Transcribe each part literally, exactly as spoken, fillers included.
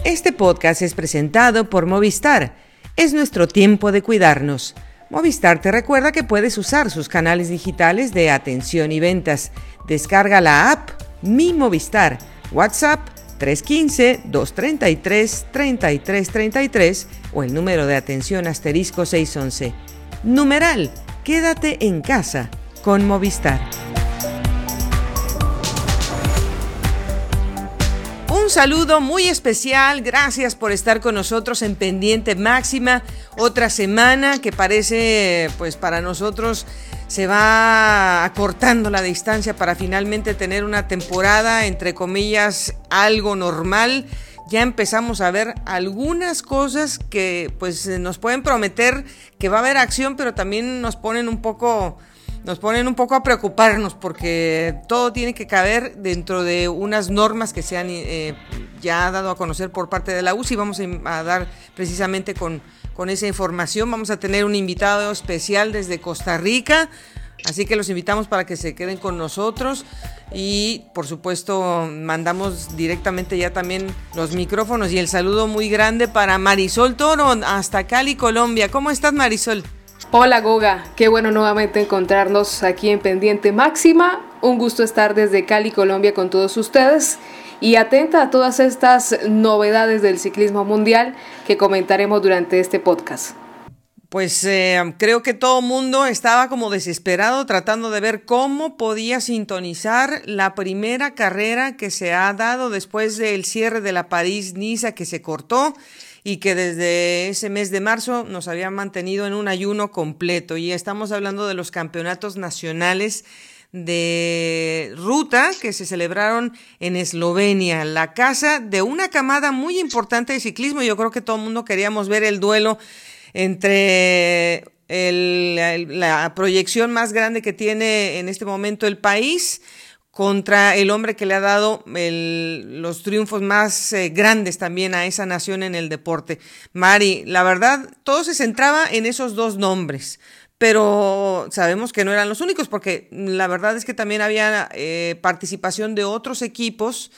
Este podcast es presentado por Movistar. Es nuestro tiempo de cuidarnos. Movistar te recuerda que puedes usar sus canales digitales de atención y ventas. Descarga la app Mi Movistar. WhatsApp tres uno cinco, dos tres tres, tres tres tres tres o el número de atención asterisco seiscientos once. Numeral, quédate en casa con Movistar. Un saludo muy especial, gracias por estar con nosotros en Pendiente Máxima, otra semana que parece, pues para nosotros se va acortando la distancia para finalmente tener una temporada, entre comillas, algo normal. Ya empezamos a ver algunas cosas que pues nos pueden prometer que va a haber acción, pero también nos ponen un poco... Nos ponen un poco a preocuparnos porque todo tiene que caber dentro de unas normas que se han eh, ya dado a conocer por parte de la U C I. Vamos a dar precisamente con, con esa información. Vamos a tener un invitado especial desde Costa Rica, así que los invitamos para que se queden con nosotros y por supuesto mandamos directamente ya también los micrófonos y el saludo muy grande para Marisol Toro hasta Cali, Colombia. ¿Cómo estás, Marisol? Hola Goga, qué bueno nuevamente encontrarnos aquí en Pendiente Máxima. Un gusto estar desde Cali, Colombia con todos ustedes y atenta a todas estas novedades del ciclismo mundial que comentaremos durante este podcast. Pues eh, creo que todo el mundo estaba como desesperado tratando de ver cómo podía sintonizar la primera carrera que se ha dado después del cierre de la París-Niza que se cortó y que desde ese mes de marzo nos habían mantenido en un ayuno completo. Y estamos hablando de los campeonatos nacionales de ruta que se celebraron en Eslovenia, la casa de una camada muy importante de ciclismo. Yo creo que todo el mundo queríamos ver el duelo entre el, el, la proyección más grande que tiene en este momento el país contra el hombre que le ha dado el, los triunfos más eh, grandes también a esa nación en el deporte. Mari, la verdad, todo se centraba en esos dos nombres, pero sabemos que no eran los únicos, porque la verdad es que también había eh, participación de otros equipos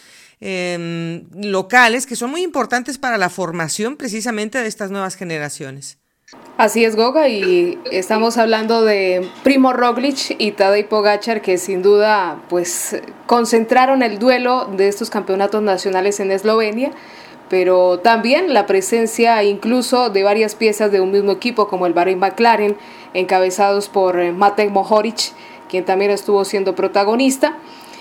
eh, locales que son muy importantes para la formación precisamente de estas nuevas generaciones. Así es, Goga, y estamos hablando de Primo Roglic y Tadej Pogačar, que sin duda pues concentraron el duelo de estos campeonatos nacionales en Eslovenia, pero también la presencia incluso de varias piezas de un mismo equipo como el Bahrain McLaren, encabezados por Matej Mohoric, quien también estuvo siendo protagonista,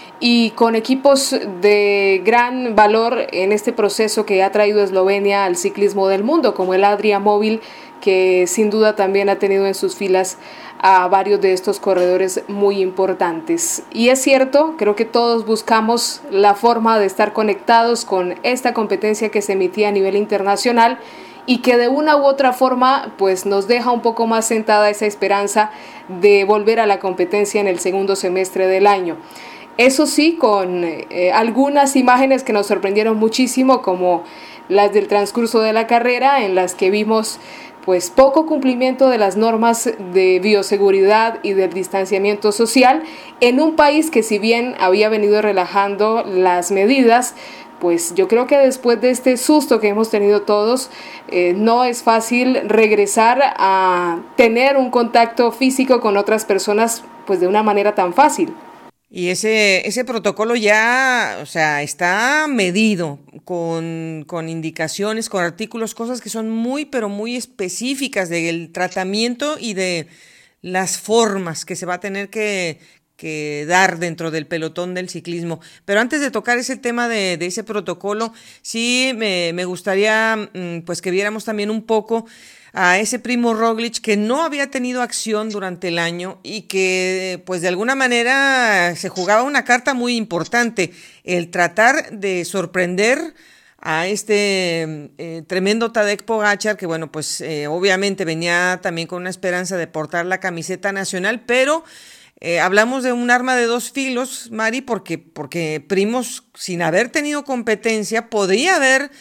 y con equipos de gran valor en este proceso que ha traído Eslovenia al ciclismo del mundo, como el Adria Móvil, que sin duda también ha tenido en sus filas a varios de estos corredores muy importantes. Y es cierto, creo que todos buscamos la forma de estar conectados con esta competencia que se emitía a nivel internacional y que de una u otra forma pues nos deja un poco más sentada esa esperanza de volver a la competencia en el segundo semestre del año. Eso sí, con eh, algunas imágenes que nos sorprendieron muchísimo, como las del transcurso de la carrera, en las que vimos pues poco cumplimiento de las normas de bioseguridad y del distanciamiento social en un país que, si bien había venido relajando las medidas, pues yo creo que después de este susto que hemos tenido todos, eh, no es fácil regresar a tener un contacto físico con otras personas pues de una manera tan fácil. Y ese, ese protocolo ya, o sea, está medido con, con indicaciones, con artículos, cosas que son muy, pero muy específicas del tratamiento y de las formas que se va a tener que, que dar dentro del pelotón del ciclismo. Pero antes de tocar ese tema de, de ese protocolo, sí me, me gustaría pues que viéramos también un poco a ese Primo Roglic que no había tenido acción durante el año y que pues de alguna manera se jugaba una carta muy importante, el tratar de sorprender a este eh, tremendo Tadej Pogačar, que bueno, pues eh, obviamente venía también con una esperanza de portar la camiseta nacional, pero eh, hablamos de un arma de dos filos, Mari, porque, porque Primos, sin haber tenido competencia, podría haber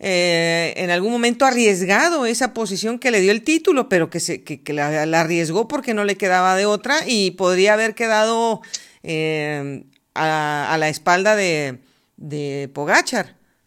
Eh, en algún momento arriesgado esa posición que le dio el título, pero que, se, que, que la, la arriesgó porque no le quedaba de otra y podría haber quedado eh, a, a la espalda de, de Pogačar.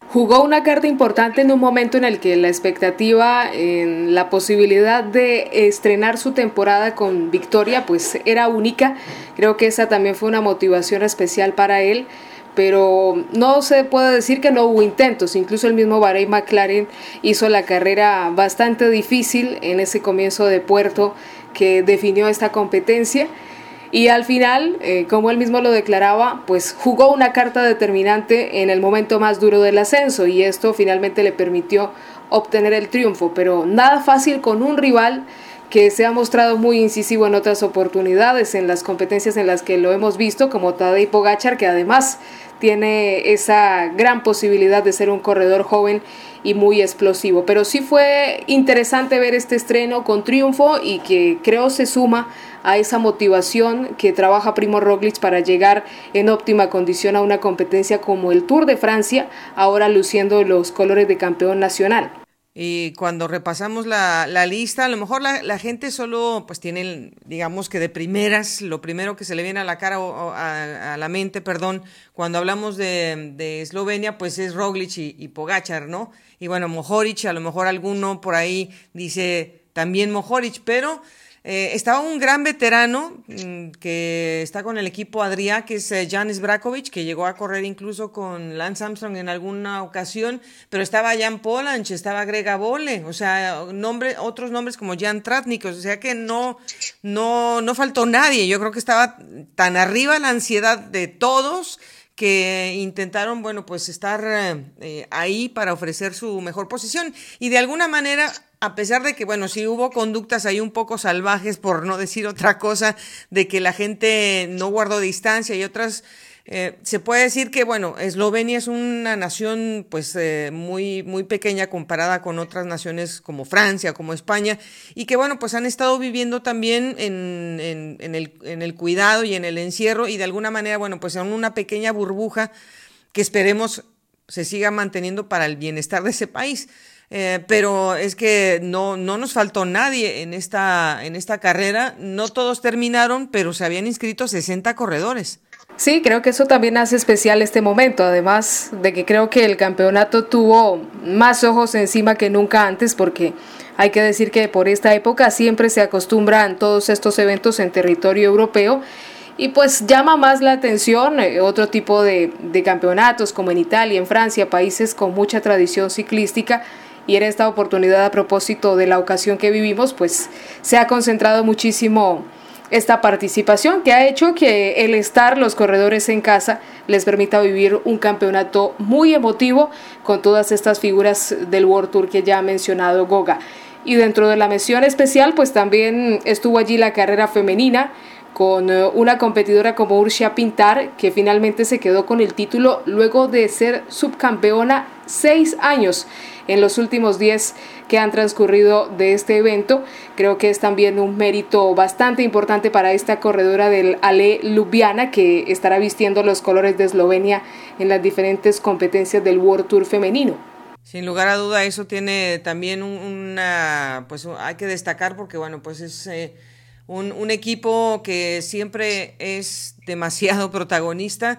Jugó una carta importante en un momento en el que la expectativa en la posibilidad de estrenar su temporada con victoria pues era única. Creo que esa también fue una motivación especial para él, pero no se puede decir que no hubo intentos. Incluso el mismo Bahrein McLaren hizo la carrera bastante difícil en ese comienzo de puerto que definió esta competencia. Y al final, eh, como él mismo lo declaraba, pues jugó una carta determinante en el momento más duro del ascenso y esto finalmente le permitió obtener el triunfo, pero nada fácil con un rival que se ha mostrado muy incisivo en otras oportunidades, en las competencias en las que lo hemos visto, como Tadej Pogačar, que además tiene esa gran posibilidad de ser un corredor joven y muy explosivo. Pero sí fue interesante ver este estreno con triunfo y que creo se suma a esa motivación que trabaja Primož Roglič para llegar en óptima condición a una competencia como el Tour de Francia, ahora luciendo los colores de campeón nacional. Y cuando repasamos la, la lista, a lo mejor la, la gente solo pues tiene, digamos que de primeras, lo primero que se le viene a la cara o a, a la mente, perdón, cuando hablamos de, de Eslovenia, pues es Roglič y, y Pogačar, ¿no? Y bueno, Mohoric, a lo mejor alguno por ahí dice también Mohoric, pero Eh, estaba un gran veterano mmm, que está con el equipo Adria, que es eh, Jan Sbrakovic, que llegó a correr incluso con Lance Armstrong en alguna ocasión, pero estaba Jan Polanc, estaba Grega Bole, o sea, nombre, otros nombres como Jan Tratnik, o sea que no, no, no faltó nadie. Yo creo que estaba tan arriba la ansiedad de todos que intentaron, bueno, pues estar eh, ahí para ofrecer su mejor posición y de alguna manera, a pesar de que, bueno, sí hubo conductas ahí un poco salvajes, por no decir otra cosa, de que la gente no guardó distancia y otras, eh, se puede decir que, bueno, Eslovenia es una nación pues eh, muy, muy pequeña comparada con otras naciones como Francia, como España, y que, bueno, pues han estado viviendo también en, en, en, el, en el cuidado y en el encierro y de alguna manera, bueno, pues en una pequeña burbuja que esperemos se siga manteniendo para el bienestar de ese país. Eh, pero es que no, no nos faltó nadie en esta, en esta carrera, no todos terminaron, pero se habían inscrito sesenta corredores. Sí, creo que eso también hace especial este momento, además de que creo que el campeonato tuvo más ojos encima que nunca antes, porque hay que decir que por esta época siempre se acostumbran todos estos eventos en territorio europeo, y pues llama más la atención eh, otro tipo de, de campeonatos como en Italia, en Francia, países con mucha tradición ciclística. Y en esta oportunidad, a propósito de la ocasión que vivimos, pues se ha concentrado muchísimo esta participación que ha hecho que el estar los corredores en casa les permita vivir un campeonato muy emotivo con todas estas figuras del World Tour que ya ha mencionado Goga. Y dentro de la mención especial, pues también estuvo allí la carrera femenina con una competidora como Ursia Pintar, que finalmente se quedó con el título luego de ser subcampeona seis años en los últimos diez que han transcurrido de este evento. Creo que es también un mérito bastante importante para esta corredora del Ale Ljubljana, que estará vistiendo los colores de Eslovenia en las diferentes competencias del World Tour femenino. Sin lugar a duda, eso tiene también un, una, pues hay que destacar porque, bueno, pues es eh, un, un equipo que siempre es demasiado protagonista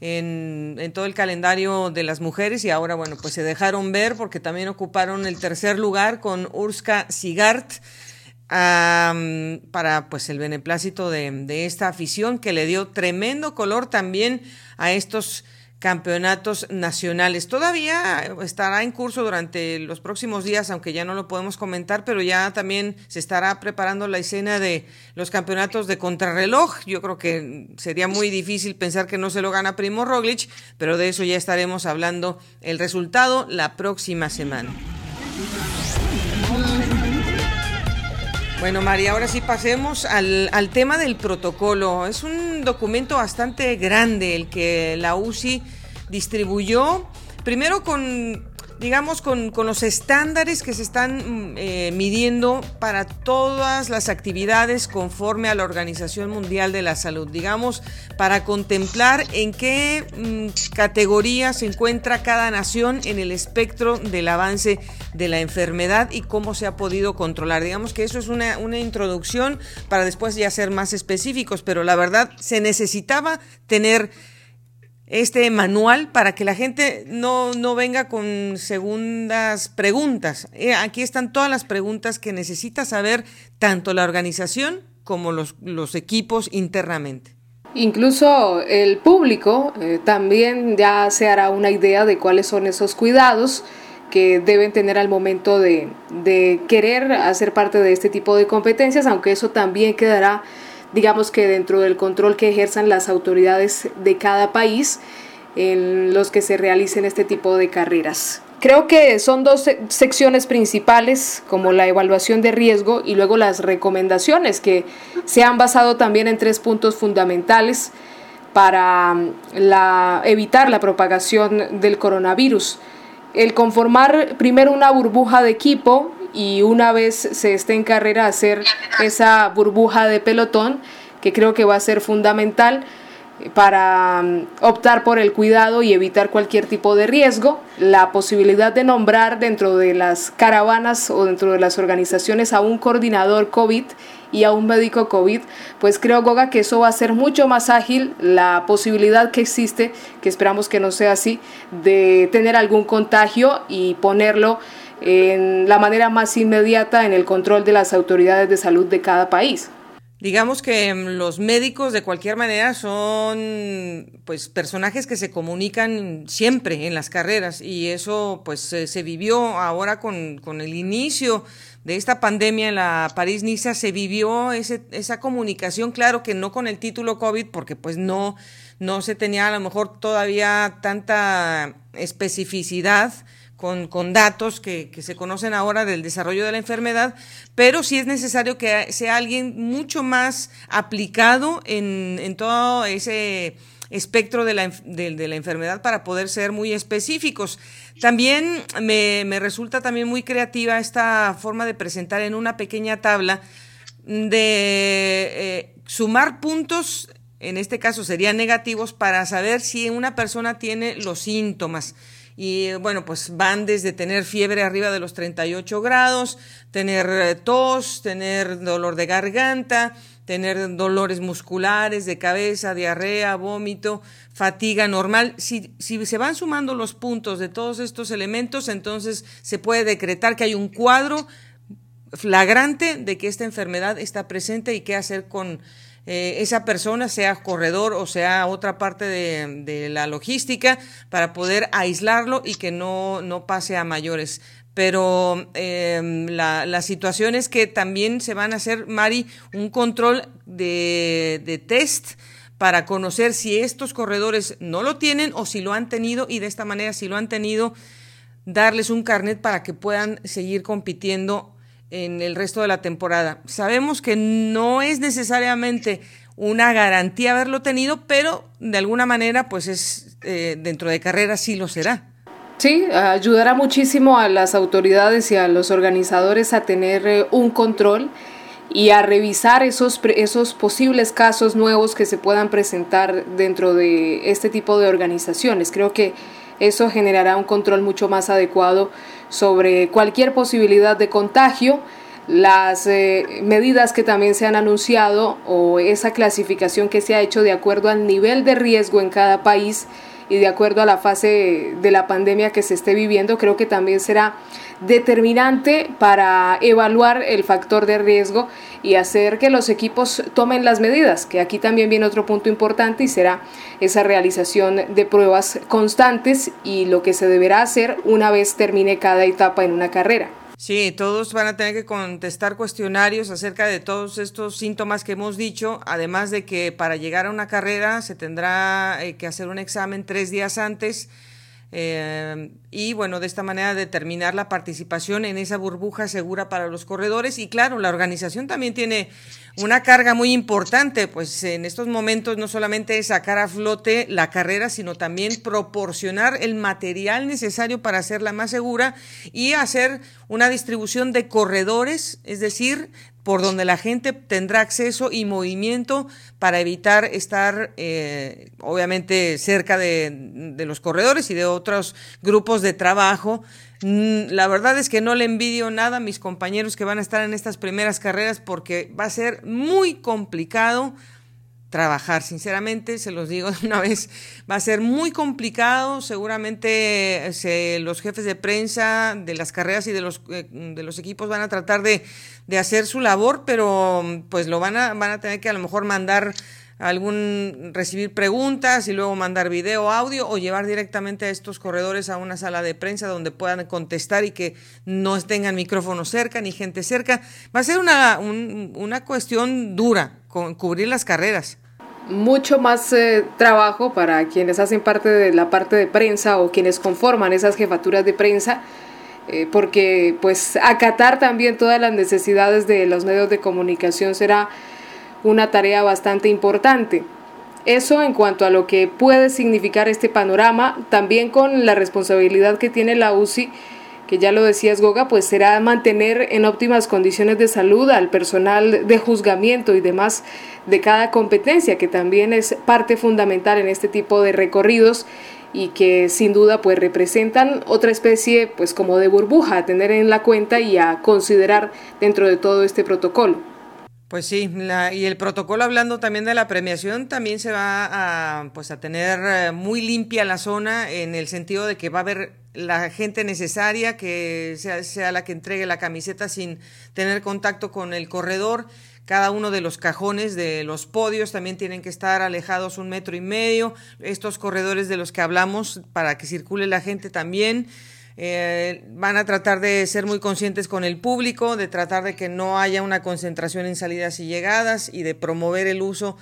en, en todo el calendario de las mujeres y ahora, bueno, pues se dejaron ver porque también ocuparon el tercer lugar con Urška Sigart um, para, pues, el beneplácito de, de esta afición que le dio tremendo color también a estos campeonatos nacionales. Todavía estará en curso durante los próximos días, aunque ya no lo podemos comentar, pero ya también se estará preparando la escena de los campeonatos de contrarreloj. Yo creo que sería muy difícil pensar que no se lo gana Primož Roglič, pero de eso ya estaremos hablando el resultado la próxima semana. Bueno, María, ahora sí pasemos al, al tema del protocolo. Es un documento bastante grande el que la U C I distribuyó, primero con, digamos, con, con los estándares que se están eh, midiendo para todas las actividades conforme a la Organización Mundial de la Salud, digamos, para contemplar en qué mm, categoría se encuentra cada nación en el espectro del avance de la enfermedad y cómo se ha podido controlar. Digamos que eso es una, una introducción para después ya ser más específicos, pero la verdad se necesitaba tener este manual para que la gente no, no venga con segundas preguntas. Eh, aquí están todas las preguntas que necesita saber tanto la organización como los, los equipos internamente. Incluso el público eh, también ya se hará una idea de cuáles son esos cuidados que deben tener al momento de, de querer hacer parte de este tipo de competencias, aunque eso también quedará, digamos que dentro del control que ejerzan las autoridades de cada país en los que se realicen este tipo de carreras. Creo que son dos secciones principales, como la evaluación de riesgo y luego las recomendaciones, que se han basado también en tres puntos fundamentales para la, evitar la propagación del coronavirus. El conformar primero una burbuja de equipo y una vez se esté en carrera hacer esa burbuja de pelotón, que creo que va a ser fundamental para optar por el cuidado y evitar cualquier tipo de riesgo. La posibilidad de nombrar dentro de las caravanas o dentro de las organizaciones a un coordinador COVID y a un médico COVID, pues creo, Goga, que eso va a ser mucho más ágil la posibilidad que existe, que esperamos que no sea así, de tener algún contagio y ponerlo en la manera más inmediata en el control de las autoridades de salud de cada país. Digamos que los médicos de cualquier manera son pues personajes que se comunican siempre en las carreras y eso pues se, se vivió ahora con, con el inicio de esta pandemia en la París-Niza, se vivió ese, esa comunicación, claro que no con el título COVID porque pues no, no se tenía a lo mejor todavía tanta especificidad Con, con datos que, que se conocen ahora del desarrollo de la enfermedad, pero sí es necesario que sea alguien mucho más aplicado en, en todo ese espectro de la, de, de la enfermedad para poder ser muy específicos. También me, me resulta también muy creativa esta forma de presentar en una pequeña tabla de eh, sumar puntos, en este caso serían negativos, para saber si una persona tiene los síntomas. Y bueno, pues van desde tener fiebre arriba de los treinta y ocho grados, tener tos, tener dolor de garganta, tener dolores musculares de cabeza, diarrea, vómito, fatiga normal. Si, si se van sumando los puntos de todos estos elementos, entonces se puede decretar que hay un cuadro flagrante de que esta enfermedad está presente y qué hacer con Eh, esa persona, sea corredor o sea otra parte de, de la logística, para poder aislarlo y que no, no pase a mayores. Pero eh, la, la situación es que también se van a hacer, Mari, un control de, de test para conocer si estos corredores no lo tienen o si lo han tenido, y de esta manera, si lo han tenido, darles un carnet para que puedan seguir compitiendo en el resto de la temporada. Sabemos que no es necesariamente una garantía haberlo tenido, pero de alguna manera, pues es eh, dentro de carrera sí lo será. Sí, ayudará muchísimo a las autoridades y a los organizadores a tener eh, un control y a revisar esos, esos posibles casos nuevos que se puedan presentar dentro de este tipo de organizaciones. Creo que eso generará un control mucho más adecuado sobre cualquier posibilidad de contagio. Las eh, medidas que también se han anunciado o esa clasificación que se ha hecho de acuerdo al nivel de riesgo en cada país y de acuerdo a la fase de la pandemia que se esté viviendo, creo que también será determinante para evaluar el factor de riesgo y hacer que los equipos tomen las medidas, que aquí también viene otro punto importante y será esa realización de pruebas constantes y lo que se deberá hacer una vez termine cada etapa en una carrera. Sí, todos van a tener que contestar cuestionarios acerca de todos estos síntomas que hemos dicho, además de que para llegar a una carrera se tendrá eh, que hacer un examen tres días antes eh, y bueno, de esta manera determinar la participación en esa burbuja segura para los corredores. Y claro, la organización también tiene una carga muy importante, pues en estos momentos no solamente es sacar a flote la carrera, sino también proporcionar el material necesario para hacerla más segura y hacer una distribución de corredores, es decir, por donde la gente tendrá acceso y movimiento para evitar estar eh, obviamente cerca de, de los corredores y de otros grupos de trabajo. La verdad es que no le envidio nada a mis compañeros que van a estar en estas primeras carreras, porque va a ser muy complicado trabajar. Sinceramente, se los digo de una vez, va a ser muy complicado. Seguramente se, los jefes de prensa de las carreras y de los eh, de los equipos van a tratar de, de hacer su labor, pero pues lo van a, van a tener que a lo mejor mandar algún, recibir preguntas y luego mandar video, audio, o llevar directamente a estos corredores a una sala de prensa donde puedan contestar y que no tengan micrófonos cerca ni gente cerca. Va a ser una, un, una cuestión dura con cubrir las carreras. Mucho más eh, trabajo para quienes hacen parte de la parte de prensa o quienes conforman esas jefaturas de prensa, eh, porque pues acatar también todas las necesidades de los medios de comunicación será una tarea bastante importante. Eso en cuanto a lo que puede significar este panorama, también con la responsabilidad que tiene la U C I, que ya lo decías, Goga, pues será mantener en óptimas condiciones de salud al personal de juzgamiento y demás de cada competencia, que también es parte fundamental en este tipo de recorridos y que sin duda pues representan otra especie pues como de burbuja a tener en la cuenta y a considerar dentro de todo este protocolo. Pues sí, la, y el protocolo, hablando también de la premiación, también se va a, pues a tener muy limpia la zona, en el sentido de que va a haber la gente necesaria que sea, sea la que entregue la camiseta sin tener contacto con el corredor. Cada uno de los cajones de los podios también tienen que estar alejados un metro y medio. Estos corredores de los que hablamos, para que circule la gente también. Eh, van a tratar de ser muy conscientes con el público, de tratar de que no haya una concentración en salidas y llegadas y de promover el uso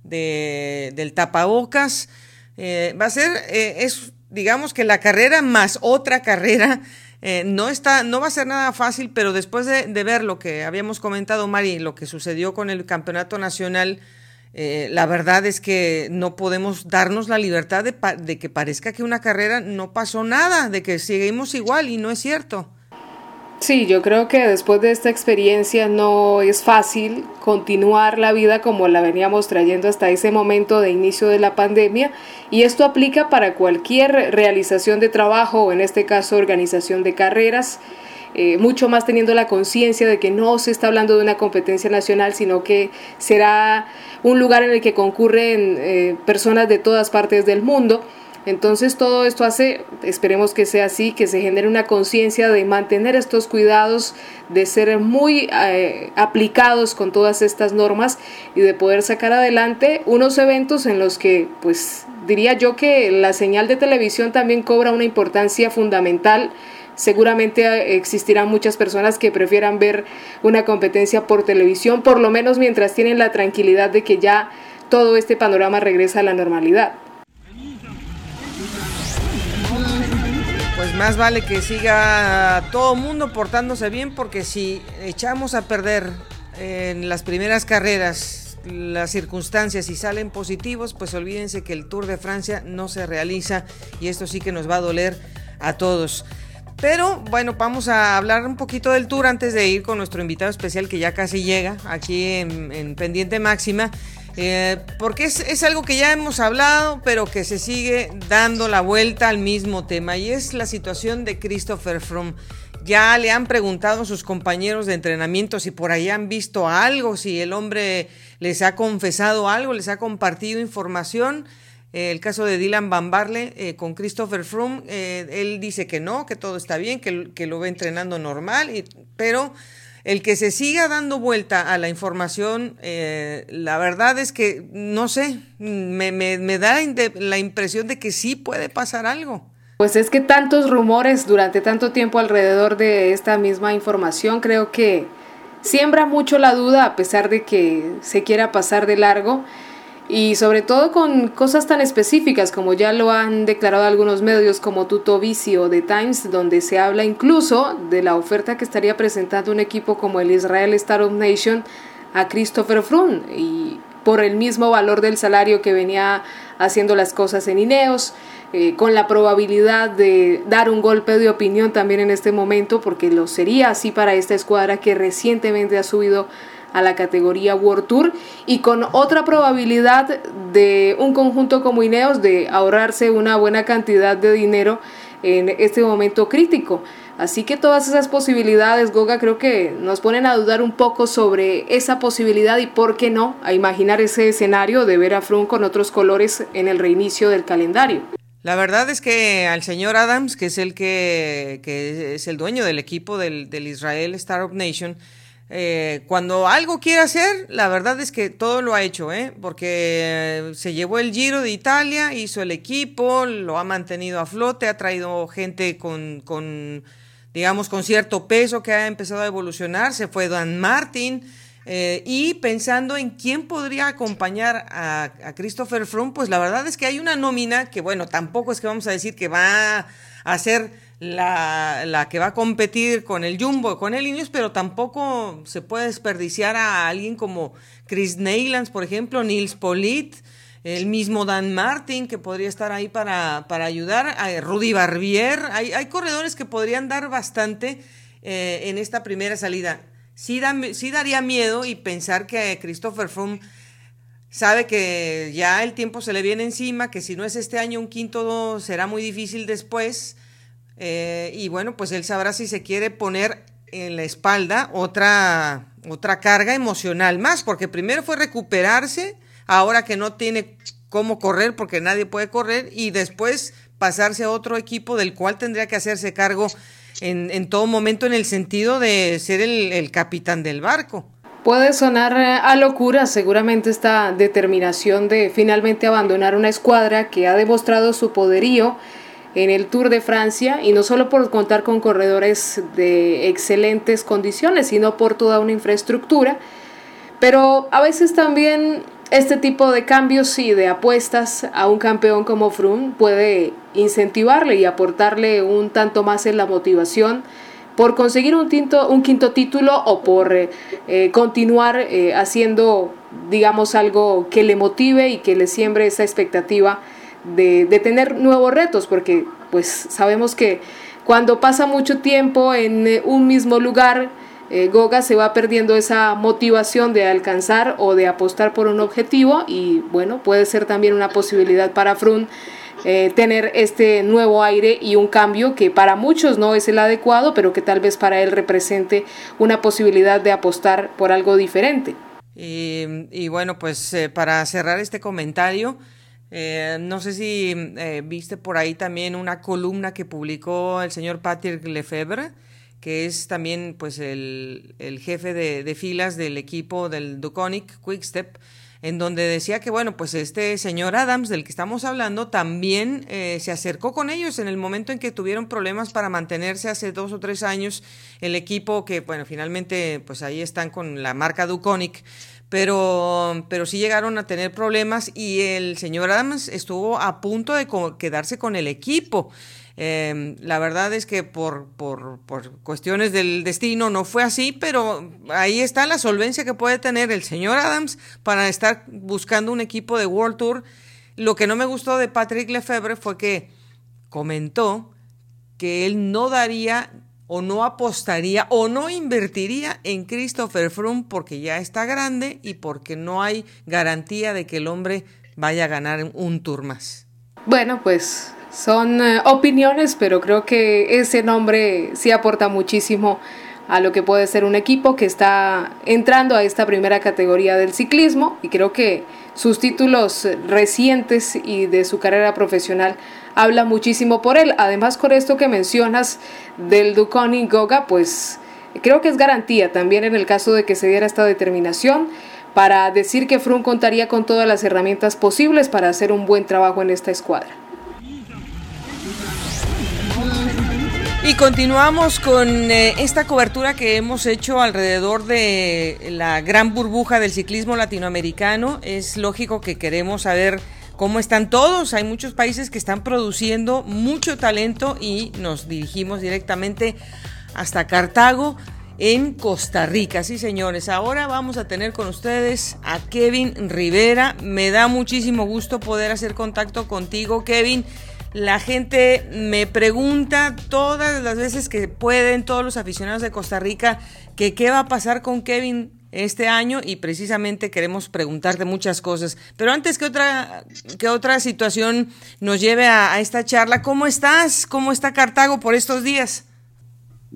de, del tapabocas. Eh, va a ser, eh, es, digamos que la carrera más otra carrera, eh, no está, no va a ser nada fácil, pero después de, de ver lo que habíamos comentado, Mari, lo que sucedió con el campeonato nacional, Eh, la verdad es que no podemos darnos la libertad de, pa- de que parezca que una carrera no pasó nada, de que seguimos igual, y no es cierto. Sí, yo creo que después de esta experiencia no es fácil continuar la vida como la veníamos trayendo hasta ese momento de inicio de la pandemia, y esto aplica para cualquier realización de trabajo, o en este caso organización de carreras. Eh, mucho más teniendo la conciencia de que no se está hablando de una competencia nacional, sino que será un lugar en el que concurren eh, personas de todas partes del mundo. Entonces todo esto hace, esperemos que sea así, que se genere una conciencia de mantener estos cuidados, de ser muy eh, aplicados con todas estas normas y de poder sacar adelante unos eventos en los que, pues diría yo que la señal de televisión también cobra una importancia fundamental. Seguramente existirán muchas personas que prefieran ver una competencia por televisión, por lo menos mientras tienen la tranquilidad de que ya todo este panorama regresa a la normalidad. Pues más vale que siga todo el mundo portándose bien, porque si echamos a perder en las primeras carreras las circunstancias y salen positivos, pues olvídense que el Tour de Francia no se realiza, y esto sí que nos va a doler a todos. Pero bueno, vamos a hablar un poquito del Tour antes de ir con nuestro invitado especial, que ya casi llega aquí en, en Pendiente Máxima, eh, porque es, es algo que ya hemos hablado, pero que se sigue dando la vuelta al mismo tema, y es la situación de Christopher Froome. Ya le han preguntado a sus compañeros de entrenamiento si por ahí han visto algo, si el hombre les ha confesado algo, les ha compartido información. Eh, el caso de Dylan Van Baarle eh, con Christopher Froome, eh, él dice que no, que todo está bien, que, que lo ve entrenando normal, y, pero el que se siga dando vuelta a la información, eh, la verdad es que no sé, me, me, me da la impresión de que sí puede pasar algo. Pues es que tantos rumores durante tanto tiempo alrededor de esta misma información, creo que siembra mucho la duda, a pesar de que se quiera pasar de largo. Y sobre todo con cosas tan específicas como ya lo han declarado algunos medios como Tutovici o The Times, donde se habla incluso de la oferta que estaría presentando un equipo como el Israel Startup Nation a Christopher Froome, y por el mismo valor del salario que venía haciendo las cosas en Ineos, eh, con la probabilidad de dar un golpe de opinión también en este momento, porque lo sería así para esta escuadra que recientemente ha subido a la categoría World Tour, y con otra probabilidad de un conjunto como Ineos de ahorrarse una buena cantidad de dinero en este momento crítico. Así que todas esas posibilidades, Goga, creo que nos ponen a dudar un poco sobre esa posibilidad y por qué no, a imaginar ese escenario de ver a Froome con otros colores en el reinicio del calendario. La verdad es que al señor Adams, que es el que, que es el dueño del equipo del, del Israel Startup Nation, eh, cuando algo quiere hacer, la verdad es que todo lo ha hecho, ¿eh? Porque se llevó el Giro de Italia, hizo el equipo, lo ha mantenido a flote, ha traído gente con, con digamos, con cierto peso que ha empezado a evolucionar, se fue Dan Martin. Eh, y pensando en quién podría acompañar a, a Christopher Froome, pues la verdad es que hay una nómina que, bueno, tampoco es que vamos a decir que va a ser la, la que va a competir con el Jumbo, con el Ineos, pero tampoco se puede desperdiciar a alguien como Chris Neylands, por ejemplo, Nils Politt, el mismo Dan Martin, que podría estar ahí para, para ayudar, a Rudy Barbier. Hay, hay corredores que podrían dar bastante eh, en esta primera salida. Sí, da, sí daría miedo y pensar que Christopher Froome sabe que ya el tiempo se le viene encima, que si no es este año un quinto será muy difícil después, eh, y bueno, pues él sabrá si se quiere poner en la espalda otra, otra carga emocional más, porque primero fue recuperarse, ahora que no tiene cómo correr porque nadie puede correr, y después pasarse a otro equipo del cual tendría que hacerse cargo En, en todo momento, en el sentido de ser el, el capitán del barco. Puede sonar a locura, seguramente esta determinación de finalmente abandonar una escuadra que ha demostrado su poderío en el Tour de Francia, y no solo por contar con corredores de excelentes condiciones, sino por toda una infraestructura, pero a veces también este tipo de cambios y de apuestas a un campeón como Froome puede incentivarle y aportarle un tanto más en la motivación por conseguir un, tinto, un quinto título o por eh, continuar eh, haciendo, digamos, algo que le motive y que le siembre esa expectativa de, de tener nuevos retos, porque pues sabemos que cuando pasa mucho tiempo en un mismo lugar, Eh, Goga, se va perdiendo esa motivación de alcanzar o de apostar por un objetivo, y bueno, puede ser también una posibilidad para Froome eh, tener este nuevo aire y un cambio que para muchos no es el adecuado, pero que tal vez para él represente una posibilidad de apostar por algo diferente. Y, y bueno, pues eh, para cerrar este comentario, eh, no sé si eh, viste por ahí también una columna que publicó el señor Patrick Lefebvre, que es también pues el, el jefe de, de filas del equipo del Deceuninck Quick-Step, en donde decía que bueno, pues este señor Adams, del que estamos hablando, también eh, se acercó con ellos en el momento en que tuvieron problemas para mantenerse hace dos o tres años, el equipo que bueno, finalmente pues ahí están con la marca Deceuninck, pero, pero sí llegaron a tener problemas, y el señor Adams estuvo a punto de co- quedarse con el equipo. Eh, la verdad es que por, por, por cuestiones del destino no fue así, pero ahí está la solvencia que puede tener el señor Adams para estar buscando un equipo de World Tour. Lo que no me gustó de Patrick Lefebvre fue que comentó que él no daría o no apostaría o no invertiría en Christopher Froome porque ya está grande y porque no hay garantía de que el hombre vaya a ganar un Tour más. Bueno, pues son eh, opiniones, pero creo que ese nombre sí aporta muchísimo a lo que puede ser un equipo que está entrando a esta primera categoría del ciclismo, y creo que sus títulos recientes y de su carrera profesional habla muchísimo por él. Además, con esto que mencionas del Deceuninck, Goga, pues creo que es garantía también en el caso de que se diera esta determinación para decir que Froome contaría con todas las herramientas posibles para hacer un buen trabajo en esta escuadra. Y continuamos con eh, esta cobertura que hemos hecho alrededor de la gran burbuja del ciclismo latinoamericano. Es lógico que queremos saber cómo están todos. Hay muchos países que están produciendo mucho talento y nos dirigimos directamente hasta Cartago, en Costa Rica. Sí, señores, ahora vamos a tener con ustedes a Kevin Rivera. Me da muchísimo gusto poder hacer contacto contigo, Kevin. La gente me pregunta todas las veces que pueden, todos los aficionados de Costa Rica, que qué va a pasar con Kevin este año, y precisamente queremos preguntarte muchas cosas. Pero antes que otra, que otra situación nos lleve a, a esta charla, ¿cómo estás? ¿Cómo está Cartago por estos días?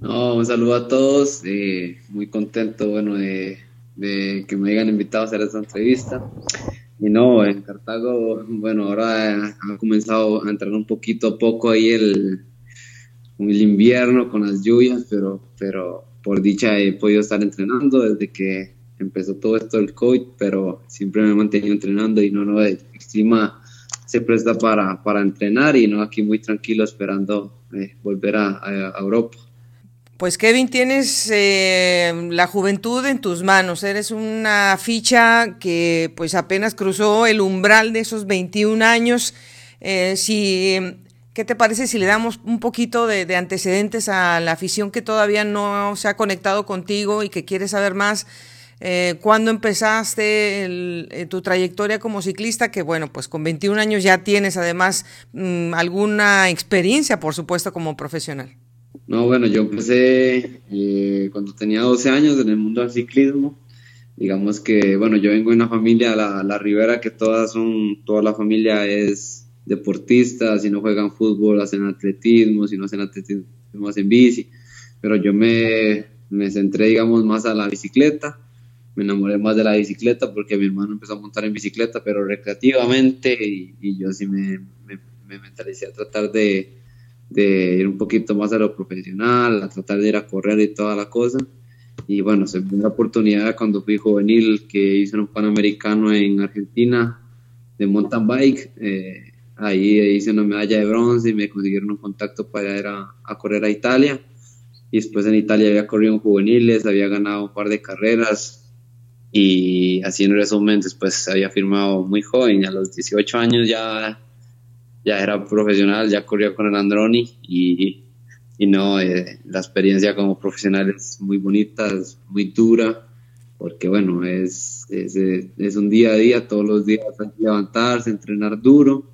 No, un saludo a todos, eh, muy contento, bueno, de, de que me hayan invitado a hacer esta entrevista. Y no, en Cartago, bueno, ahora ha comenzado a entrar un poquito a poco ahí el, el invierno con las lluvias, pero, pero por dicha he podido estar entrenando desde que empezó todo esto del COVID, pero siempre me he mantenido entrenando y no, no, el clima se presta para, para entrenar y no, aquí muy tranquilo esperando eh, volver a, a, a Europa. Pues Kevin, tienes eh, la juventud en tus manos, eres una ficha que pues apenas cruzó el umbral de esos veintiún años. Eh, si, ¿qué te parece si le damos un poquito de, de antecedentes a la afición que todavía no se ha conectado contigo y que quiere saber más? Eh, ¿Cuándo empezaste el, eh, tu trayectoria como ciclista? Que bueno, pues con veintiún años ya tienes además mmm, alguna experiencia, por supuesto, como profesional. No, bueno, yo empecé eh, cuando tenía doce años en el mundo del ciclismo. Digamos que, bueno, yo vengo de una familia, la, la Rivera, que todas son, toda la familia es deportista. Si no juegan fútbol, hacen atletismo, si no hacen atletismo, hacen bici. Pero yo me, me centré, digamos, más a la bicicleta. Me enamoré más de la bicicleta porque mi hermano empezó a montar en bicicleta, pero recreativamente, y, y yo sí me, me, me mentalicé a tratar de de ir un poquito más a lo profesional, a tratar de ir a correr y toda la cosa. Y bueno, se me dio la oportunidad cuando fui juvenil, que hice un Panamericano en Argentina de mountain bike. Eh, ahí hice una medalla de bronce y me consiguieron un contacto para ir a, a correr a Italia. Y después en Italia había corrido en juveniles, había ganado un par de carreras. Y así en resumen, después había firmado muy joven, a los dieciocho años ya ya era profesional, ya corría con el Androni y, y no, eh, la experiencia como profesional es muy bonita, es muy dura, porque bueno, es, es, es un día a día, todos los días hay que levantarse, entrenar duro,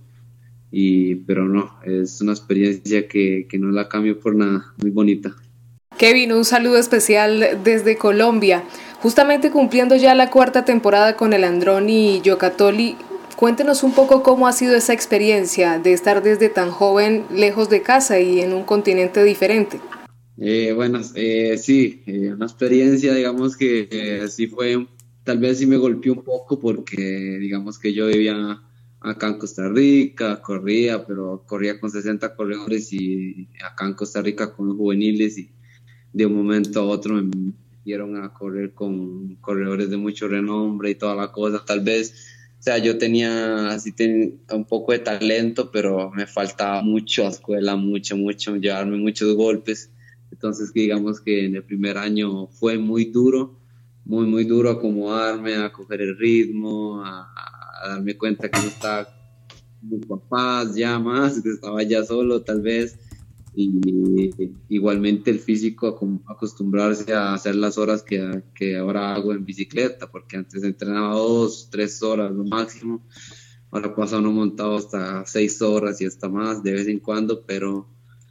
y, pero no, es una experiencia que, que no la cambio por nada, muy bonita. Kevin, un saludo especial desde Colombia. Justamente cumpliendo ya la cuarta temporada con el Androni Giocattoli, cuéntenos un poco cómo ha sido esa experiencia de estar desde tan joven lejos de casa y en un continente diferente. Eh, bueno, eh, sí, eh, una experiencia, digamos que eh, sí fue, tal vez sí me golpeó un poco porque digamos que yo vivía acá en Costa Rica, corría, pero corría con sesenta corredores y acá en Costa Rica con los juveniles y de un momento a otro me dieron a correr con corredores de mucho renombre y toda la cosa, tal vez. O sea, yo tenía así ten, un poco de talento, pero me faltaba mucho a escuela, mucho, mucho, llevarme muchos golpes. Entonces, digamos que en el primer año fue muy duro, muy, muy duro acomodarme, a coger el ritmo, a, a darme cuenta que no estaba con mis papás ya más, que estaba ya solo tal vez. Y igualmente el físico acostumbrarse a hacer las horas que, que ahora hago en bicicleta, porque antes entrenaba dos, tres horas lo máximo, ahora pasa uno montado hasta seis horas y hasta más de vez en cuando, pero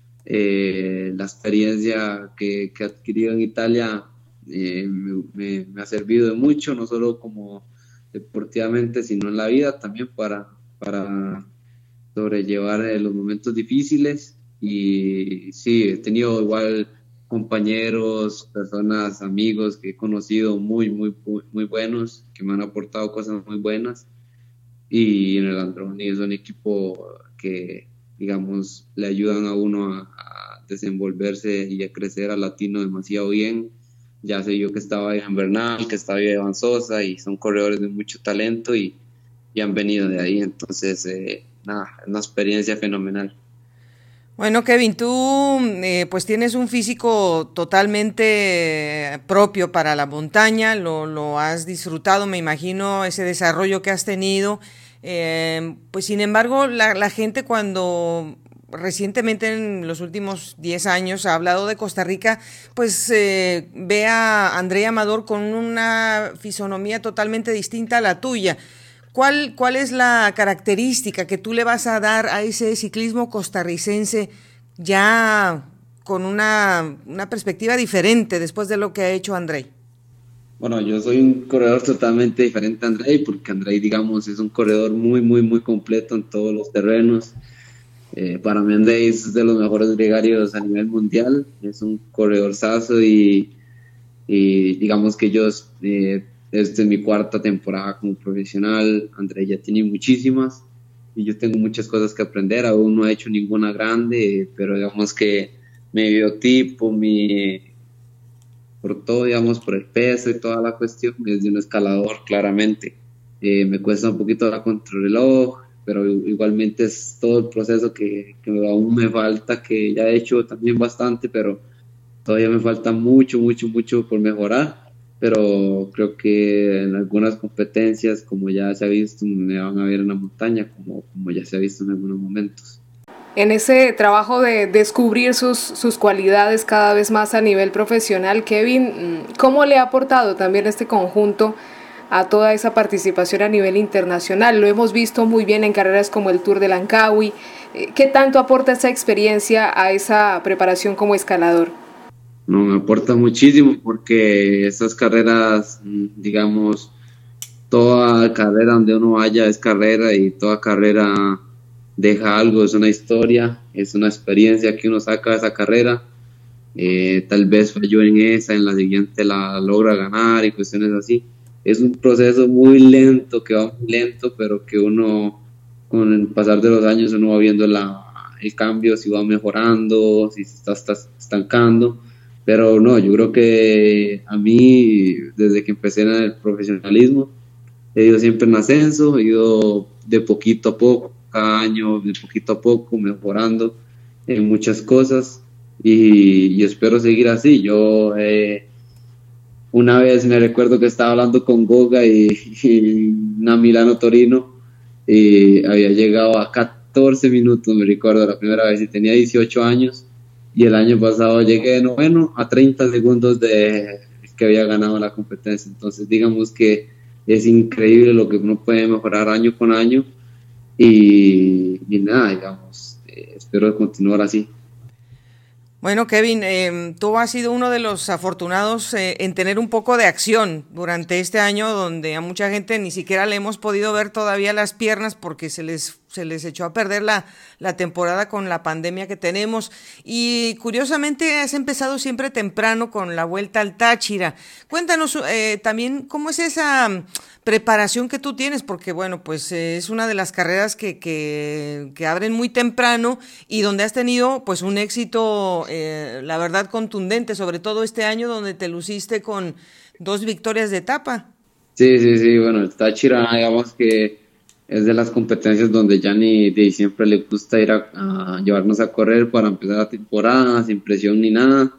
eh, la experiencia que, que he adquirido en Italia eh, me, me, me ha servido de mucho, no solo como deportivamente, sino en la vida también para, para sobrellevar eh, los momentos difíciles. Y sí, he tenido igual compañeros, personas, amigos que he conocido muy, muy, muy buenos, que me han aportado cosas muy buenas. Y en el Androni es un equipo que, digamos, le ayudan a uno a, a desenvolverse y a crecer al latino demasiado bien. Ya sé yo que estaba en Bernal, que estaba Iván Sosa, y son corredores de mucho talento y, y han venido de ahí. Entonces, eh, nada, es una experiencia fenomenal. Bueno, Kevin, tú eh, pues tienes un físico totalmente propio para la montaña, lo, lo has disfrutado, me imagino, ese desarrollo que has tenido. Eh, pues sin embargo, la, la gente cuando recientemente en los últimos diez años ha hablado de Costa Rica, pues eh, ve a André Amador con una fisonomía totalmente distinta a la tuya. ¿Cuál, ¿Cuál es la característica que tú le vas a dar a ese ciclismo costarricense ya con una, una perspectiva diferente después de lo que ha hecho Andrei? Bueno, yo soy un corredor totalmente diferente a Andrei, porque Andrei, digamos, es un corredor muy, muy, muy completo en todos los terrenos. Eh, para mí Andy es de los mejores gregarios a nivel mundial, es un corredorzazo y, y digamos que yo, eh, esta es mi cuarta temporada como profesional, André ya tiene muchísimas y yo tengo muchas cosas que aprender, aún no he hecho ninguna grande, pero digamos que mi biotipo, mi, por todo, digamos, por el peso y toda la cuestión, es de un escalador, claramente. Eh, me cuesta un poquito la contrarreloj, pero igualmente es todo el proceso que, que aún me falta, que ya he hecho también bastante, pero todavía me falta mucho, mucho, mucho por mejorar. Pero creo que en algunas competencias, como ya se ha visto, me van a ver en la montaña, como, como ya se ha visto en algunos momentos. En ese trabajo de descubrir sus, sus cualidades cada vez más a nivel profesional, Kevin, ¿cómo le ha aportado también este conjunto a toda esa participación a nivel internacional? Lo hemos visto muy bien en carreras como el Tour de Langkawi. ¿Qué tanto aporta esa experiencia a esa preparación como escalador? No, me aporta muchísimo porque esas carreras, digamos, toda carrera donde uno vaya es carrera y toda carrera deja algo, es una historia, es una experiencia que uno saca de esa carrera. Eh, tal vez falló en esa, en la siguiente la logra ganar y cuestiones así. Es un proceso muy lento, que va muy lento, pero que uno, con el pasar de los años, uno va viendo la, el cambio, si va mejorando, si se está, está estancando. Pero no, yo creo que a mí, desde que empecé en el profesionalismo, he ido siempre en ascenso, he ido de poquito a poco, cada año de poquito a poco, mejorando en muchas cosas y, y espero seguir así. Yo eh, una vez me recuerdo que estaba hablando con Goga y, y una Milano Torino y había llegado a catorce minutos, me recuerdo la primera vez, y tenía dieciocho años y el año pasado llegué de noveno a treinta segundos de que había ganado la competencia. Entonces digamos que es increíble lo que uno puede mejorar año con año y, y nada, digamos, eh, espero continuar así. Bueno, Kevin, eh, tú has sido uno de los afortunados eh, en tener un poco de acción durante este año, donde a mucha gente ni siquiera le hemos podido ver todavía las piernas porque se les se les echó a perder la, la temporada con la pandemia que tenemos. Y curiosamente has empezado siempre temprano con la Vuelta al Táchira. Cuéntanos eh, también cómo es esa preparación que tú tienes, porque bueno, pues eh, es una de las carreras que, que, que abren muy temprano y donde has tenido pues un éxito, eh, la verdad, contundente, sobre todo este año donde te luciste con dos victorias de etapa. Sí, sí, sí, bueno, el Táchira, digamos que es de las competencias donde ya ni de siempre le gusta ir a, a llevarnos a correr para empezar la temporada, sin presión ni nada.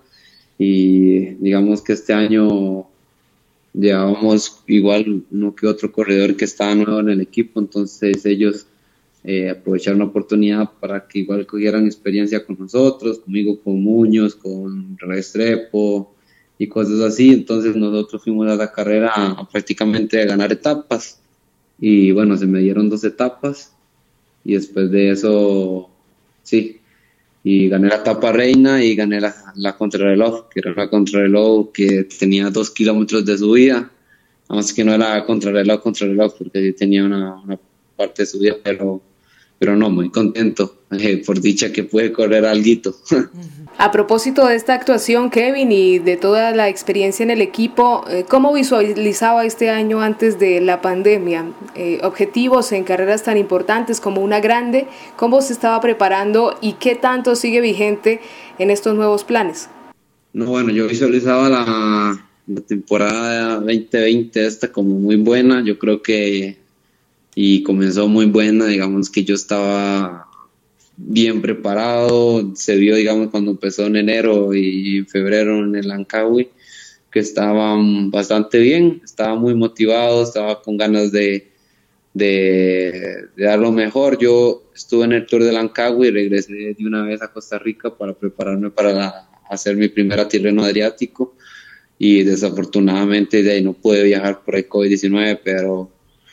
Y digamos que este año llevábamos igual uno que otro corredor que estaba nuevo en el equipo, entonces ellos eh, aprovecharon la oportunidad para que igual cogieran experiencia con nosotros, conmigo, con Muñoz, con Restrepo y cosas así. Entonces nosotros fuimos a la carrera a, a prácticamente a ganar etapas. Y bueno, se me dieron dos etapas y después de eso, sí, y gané la etapa reina y gané la, la contrarreloj, que era la contrarreloj que tenía dos kilómetros de subida, además que no era contrarreloj, contrarreloj, porque sí tenía una, una parte de subida, pero, pero no, muy contento, eh, por dicha que pude correr alguito. A propósito de esta actuación, Kevin, y de toda la experiencia en el equipo, ¿cómo visualizaba este año antes de la pandemia? Eh, objetivos en carreras tan importantes como una grande, ¿cómo se estaba preparando y qué tanto sigue vigente en estos nuevos planes? No, bueno, yo visualizaba la, la temporada veinte veinte esta como muy buena, yo creo que, y comenzó muy buena, digamos que yo estaba bien preparado, se vio, digamos, cuando empezó en enero y en febrero en el Langkawi, que estaban bastante bien, estaba muy motivado, estaba con ganas de, de, de dar lo mejor. Yo estuve en el Tour de Langkawi y regresé de una vez a Costa Rica para prepararme para la, hacer mi primera Tirreno Adriático y desafortunadamente de ahí no pude viajar por el COVID diecinueve, pero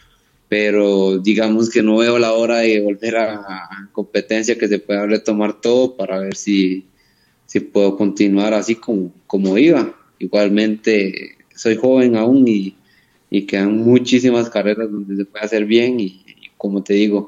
pero digamos que no veo la hora de volver a, a competencia, que se pueda retomar todo para ver si, si puedo continuar así como, como iba. Igualmente soy joven aún y, y quedan muchísimas carreras donde se puede hacer bien y, y como te digo,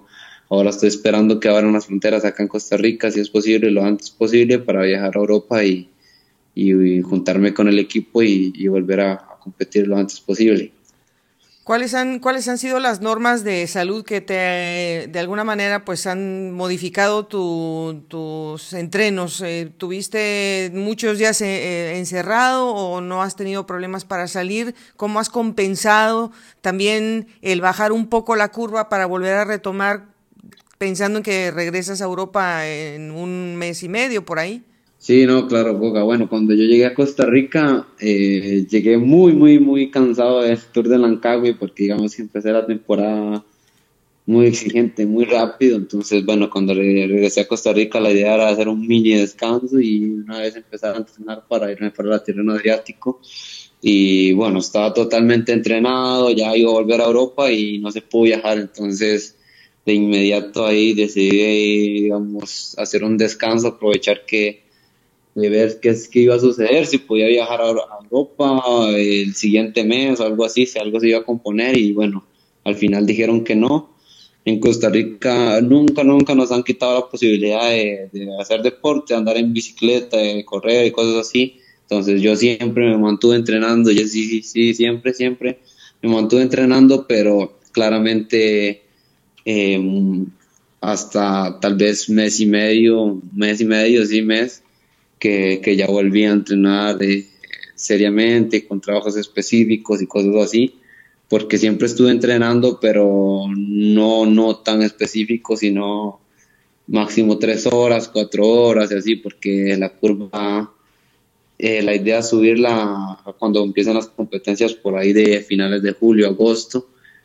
ahora estoy esperando que abran las fronteras acá en Costa Rica, si es posible, lo antes posible, para viajar a Europa y, y, y juntarme con el equipo y, y volver a, a competir lo antes posible. ¿Cuáles han, cuáles han sido las normas de salud que te, de alguna manera, pues han modificado tu, tus entrenos? Eh, ¿Tuviste muchos días eh, encerrado o no has tenido problemas para salir? ¿Cómo has compensado también el bajar un poco la curva para volver a retomar, pensando en que regresas a Europa en un mes y medio por ahí? Sí, no, claro, Boga. Bueno, cuando yo llegué a Costa Rica, eh, llegué muy, muy, muy cansado del Tour de Langkawi porque digamos que empecé la temporada muy exigente, muy rápido. Entonces, bueno, cuando re- regresé a Costa Rica, la idea era hacer un mini descanso y una vez empezar a entrenar para irme para el terreno Adriático. Y bueno, estaba totalmente entrenado, ya iba a volver a Europa y no se pudo viajar. Entonces, de inmediato ahí decidí, digamos, hacer un descanso, aprovechar que de ver qué es qué iba a suceder, si podía viajar a, a Europa el siguiente mes o algo así, si algo se iba a componer y bueno, al final dijeron que no. En Costa Rica nunca, nunca nos han quitado la posibilidad de, de hacer deporte, de andar en bicicleta, de correr y cosas así. Entonces yo siempre me mantuve entrenando, yo sí, sí, sí, siempre, siempre me mantuve entrenando, pero claramente eh, hasta tal vez mes y medio, mes y medio, sí, mes, que, que ya volví a entrenar eh, seriamente, con trabajos específicos y cosas así, porque siempre estuve entrenando, pero no, no tan específico, sino máximo tres horas, cuatro horas y así, porque la curva, eh, la idea es subirla cuando empiezan las competencias por ahí de finales de julio, agosto,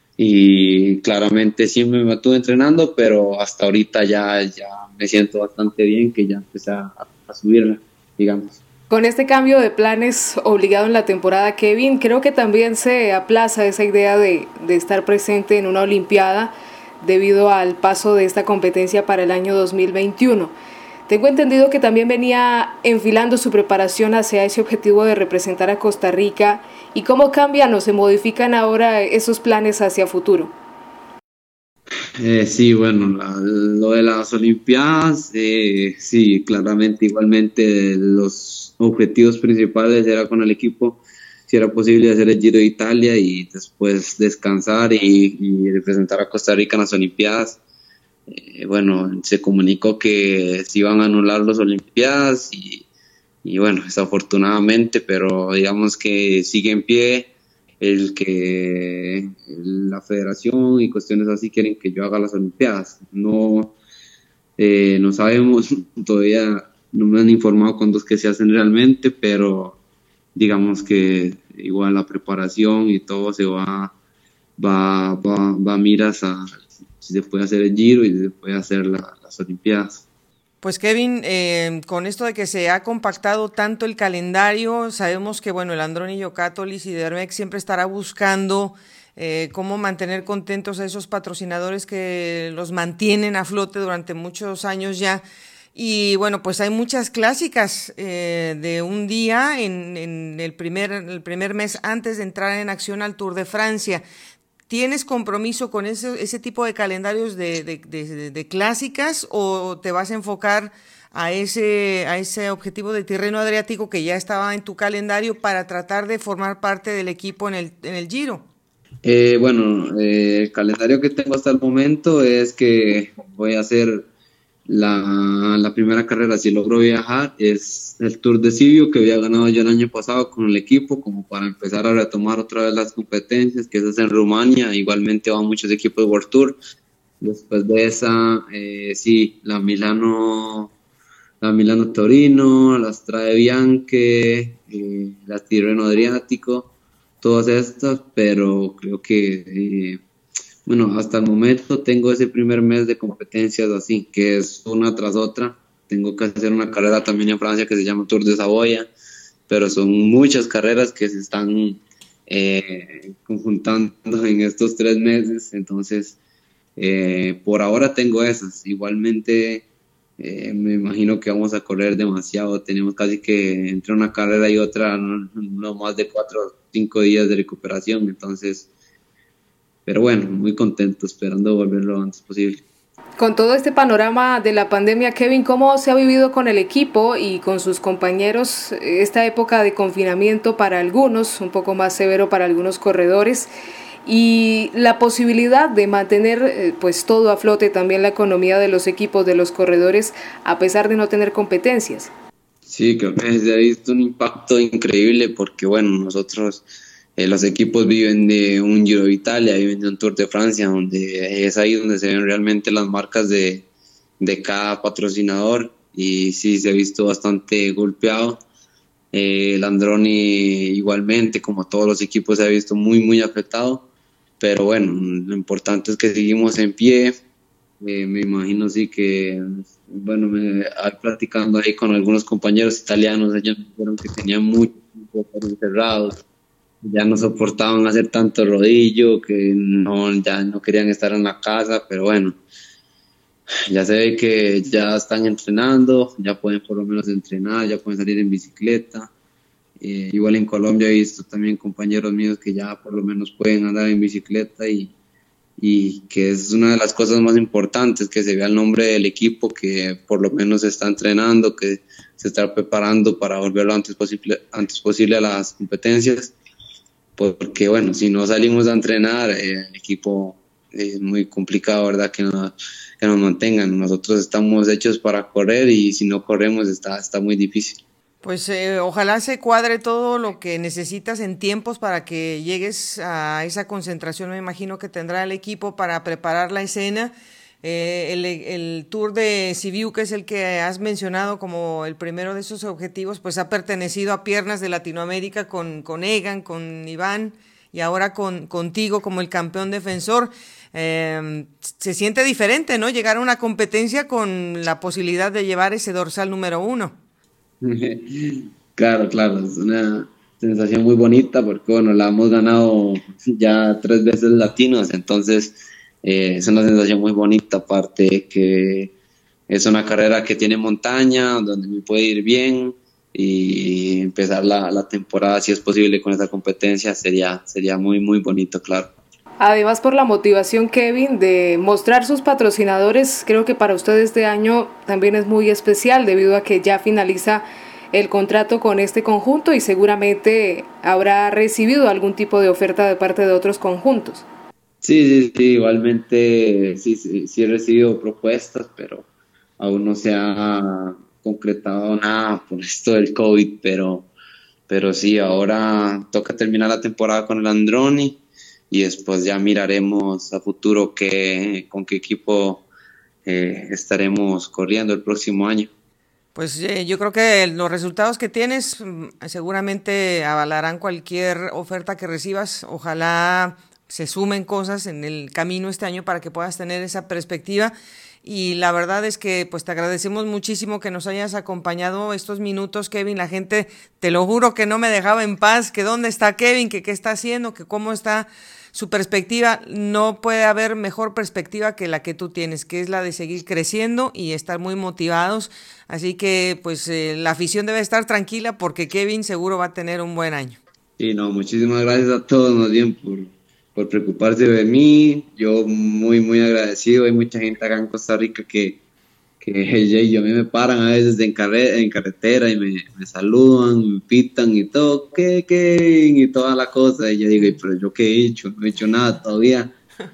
y claramente sí me mantuve entrenando, pero hasta ahorita ya, ya me siento bastante bien, que ya empecé a, a subirla, digamos. Con este cambio de planes obligado en la temporada, Kevin, creo que también se aplaza esa idea de, de estar presente en una Olimpiada debido al paso de esta competencia para el año dos mil veintiuno. Tengo entendido que también venía enfilando su preparación hacia ese objetivo de representar a Costa Rica. ¿Y cómo cambian o se modifican ahora esos planes hacia futuro? Eh, sí, bueno, la- lo de las Olimpiadas, eh, sí, claramente, igualmente los objetivos principales era con el equipo, si era posible hacer el Giro de Italia y después descansar y, y representar a Costa Rica en las Olimpiadas. Eh, bueno, se comunicó que se iban a anular las Olimpiadas y, y bueno, desafortunadamente, pero digamos que sigue en pie el que la federación y cuestiones así quieren que yo haga las Olimpiadas. No, eh, no sabemos, todavía no me han informado cuándo es que se hacen realmente, pero digamos que igual la preparación y todo se va, va, va, va a miras a si se puede hacer el Giro y si se puede hacer la, las Olimpiadas. Pues Kevin, eh, con esto de que se ha compactado tanto el calendario, sabemos que bueno, el Androni Giocattoli y Dermex siempre estará buscando eh, cómo mantener contentos a esos patrocinadores que los mantienen a flote durante muchos años ya. Y bueno, pues hay muchas clásicas eh, de un día en, en el, primer, el primer mes antes de entrar en acción al Tour de Francia. ¿Tienes compromiso con ese, ese tipo de calendarios de, de, de, de clásicas o te vas a enfocar a ese, a ese objetivo de Tirreno Adriático que ya estaba en tu calendario para tratar de formar parte del equipo en el, en el Giro? Eh, bueno, eh, el calendario que tengo hasta el momento es que voy a hacer la, la primera carrera, si logro viajar, es el Tour de Sibiu que había ganado yo el año pasado con el equipo, como para empezar a retomar otra vez las competencias, que eso es en Rumania. Igualmente van muchos equipos de World Tour. Después de esa, eh, sí, la Milano, la Milano Torino, la Strade Bianche, eh, la Tirreno Adriático, todas estas, pero creo que eh, bueno, hasta el momento tengo ese primer mes de competencias así, que es una tras otra. Tengo que hacer una carrera también en Francia que se llama Tour de Saboya, pero son muchas carreras que se están eh, conjuntando en estos tres meses. Entonces, eh, por ahora tengo esas. Igualmente, eh, me imagino que vamos a correr demasiado. Tenemos casi que entre una carrera y otra no, no más de cuatro o cinco días de recuperación. Entonces, pero bueno, muy contento, esperando volver lo antes posible. Con todo este panorama de la pandemia, Kevin, ¿cómo se ha vivido con el equipo y con sus compañeros esta época de confinamiento para algunos, un poco más severo para algunos corredores, y la posibilidad de mantener pues todo a flote, también la economía de los equipos, de los corredores, a pesar de no tener competencias? Sí, creo que se ha visto un impacto increíble porque, bueno, nosotros, eh, los equipos viven de un Giro de Italia, viven de un Tour de Francia, donde es ahí donde se ven realmente las marcas de, de cada patrocinador, y sí, se ha visto bastante golpeado. Eh, el Androni igualmente, como todos los equipos, se ha visto muy, muy afectado, pero bueno, lo importante es que seguimos en pie. Eh, me imagino sí que, bueno, me platicando ahí con algunos compañeros italianos, ellos me dijeron que tenían mucho tiempo encerrados, ya no soportaban hacer tanto rodillo, que no, ya no querían estar en la casa, pero bueno, ya se ve que ya están entrenando, ya pueden por lo menos entrenar, ya pueden salir en bicicleta. Eh, igual en Colombia he visto también compañeros míos que ya por lo menos pueden andar en bicicleta, y y que es una de las cosas más importantes, que se vea el nombre del equipo, que por lo menos se está entrenando, que se está preparando para volver lo antes posible, antes posible a las competencias, porque bueno, si no salimos a entrenar, eh, el equipo es muy complicado, ¿verdad?, que, no, que nos mantengan. Nosotros estamos hechos para correr, y si no corremos está, está muy difícil. Pues eh, ojalá se cuadre todo lo que necesitas en tiempos para que llegues a esa concentración. Me imagino que tendrá el equipo para preparar la escena. Eh, el, el Tour de Sibiu, que es el que has mencionado como el primero de esos objetivos, pues ha pertenecido a Piernas de Latinoamérica con, con Egan, con Iván y ahora con, contigo como el campeón defensor. Eh, se siente diferente, ¿no?, llegar a una competencia con la posibilidad de llevar ese dorsal número uno. Claro, claro, es una sensación muy bonita porque, bueno, la hemos ganado ya tres veces latinos, entonces eh, es una sensación muy bonita, aparte que es una carrera que tiene montaña, donde me puede ir bien, y empezar la, la temporada, si es posible, con esta competencia sería, sería muy, muy bonito, claro. Además, por la motivación, Kevin, de mostrar sus patrocinadores, creo que para usted este año también es muy especial, debido a que ya finaliza el contrato con este conjunto y seguramente habrá recibido algún tipo de oferta de parte de otros conjuntos. Sí, sí, sí, igualmente sí, sí, sí he recibido propuestas, pero aún no se ha concretado nada por esto del COVID, pero, pero sí, ahora toca terminar la temporada con el Androni, y después ya miraremos a futuro qué, con qué equipo eh, estaremos corriendo el próximo año. Pues eh, yo creo que los resultados que tienes seguramente avalarán cualquier oferta que recibas. Ojalá se sumen cosas en el camino este año para que puedas tener esa perspectiva. Y la verdad es que pues te agradecemos muchísimo que nos hayas acompañado estos minutos, Kevin. La gente, te lo juro, que no me dejaba en paz, que dónde está Kevin, que qué está haciendo, que cómo está su perspectiva. No puede haber mejor perspectiva que la que tú tienes, que es la de seguir creciendo y estar muy motivados. Así que pues eh, la afición debe estar tranquila porque Kevin seguro va a tener un buen año. Sí, no, muchísimas gracias a todos más bien por, por preocuparse de mí. Yo muy, muy agradecido. Hay mucha gente acá en Costa Rica que, que yo, a mí me paran a veces en, carre, en carretera y me, me saludan, me pitan y todo, ¿qué, qué? Y toda la cosa. Y yo digo, pero yo qué he hecho, no he hecho nada todavía.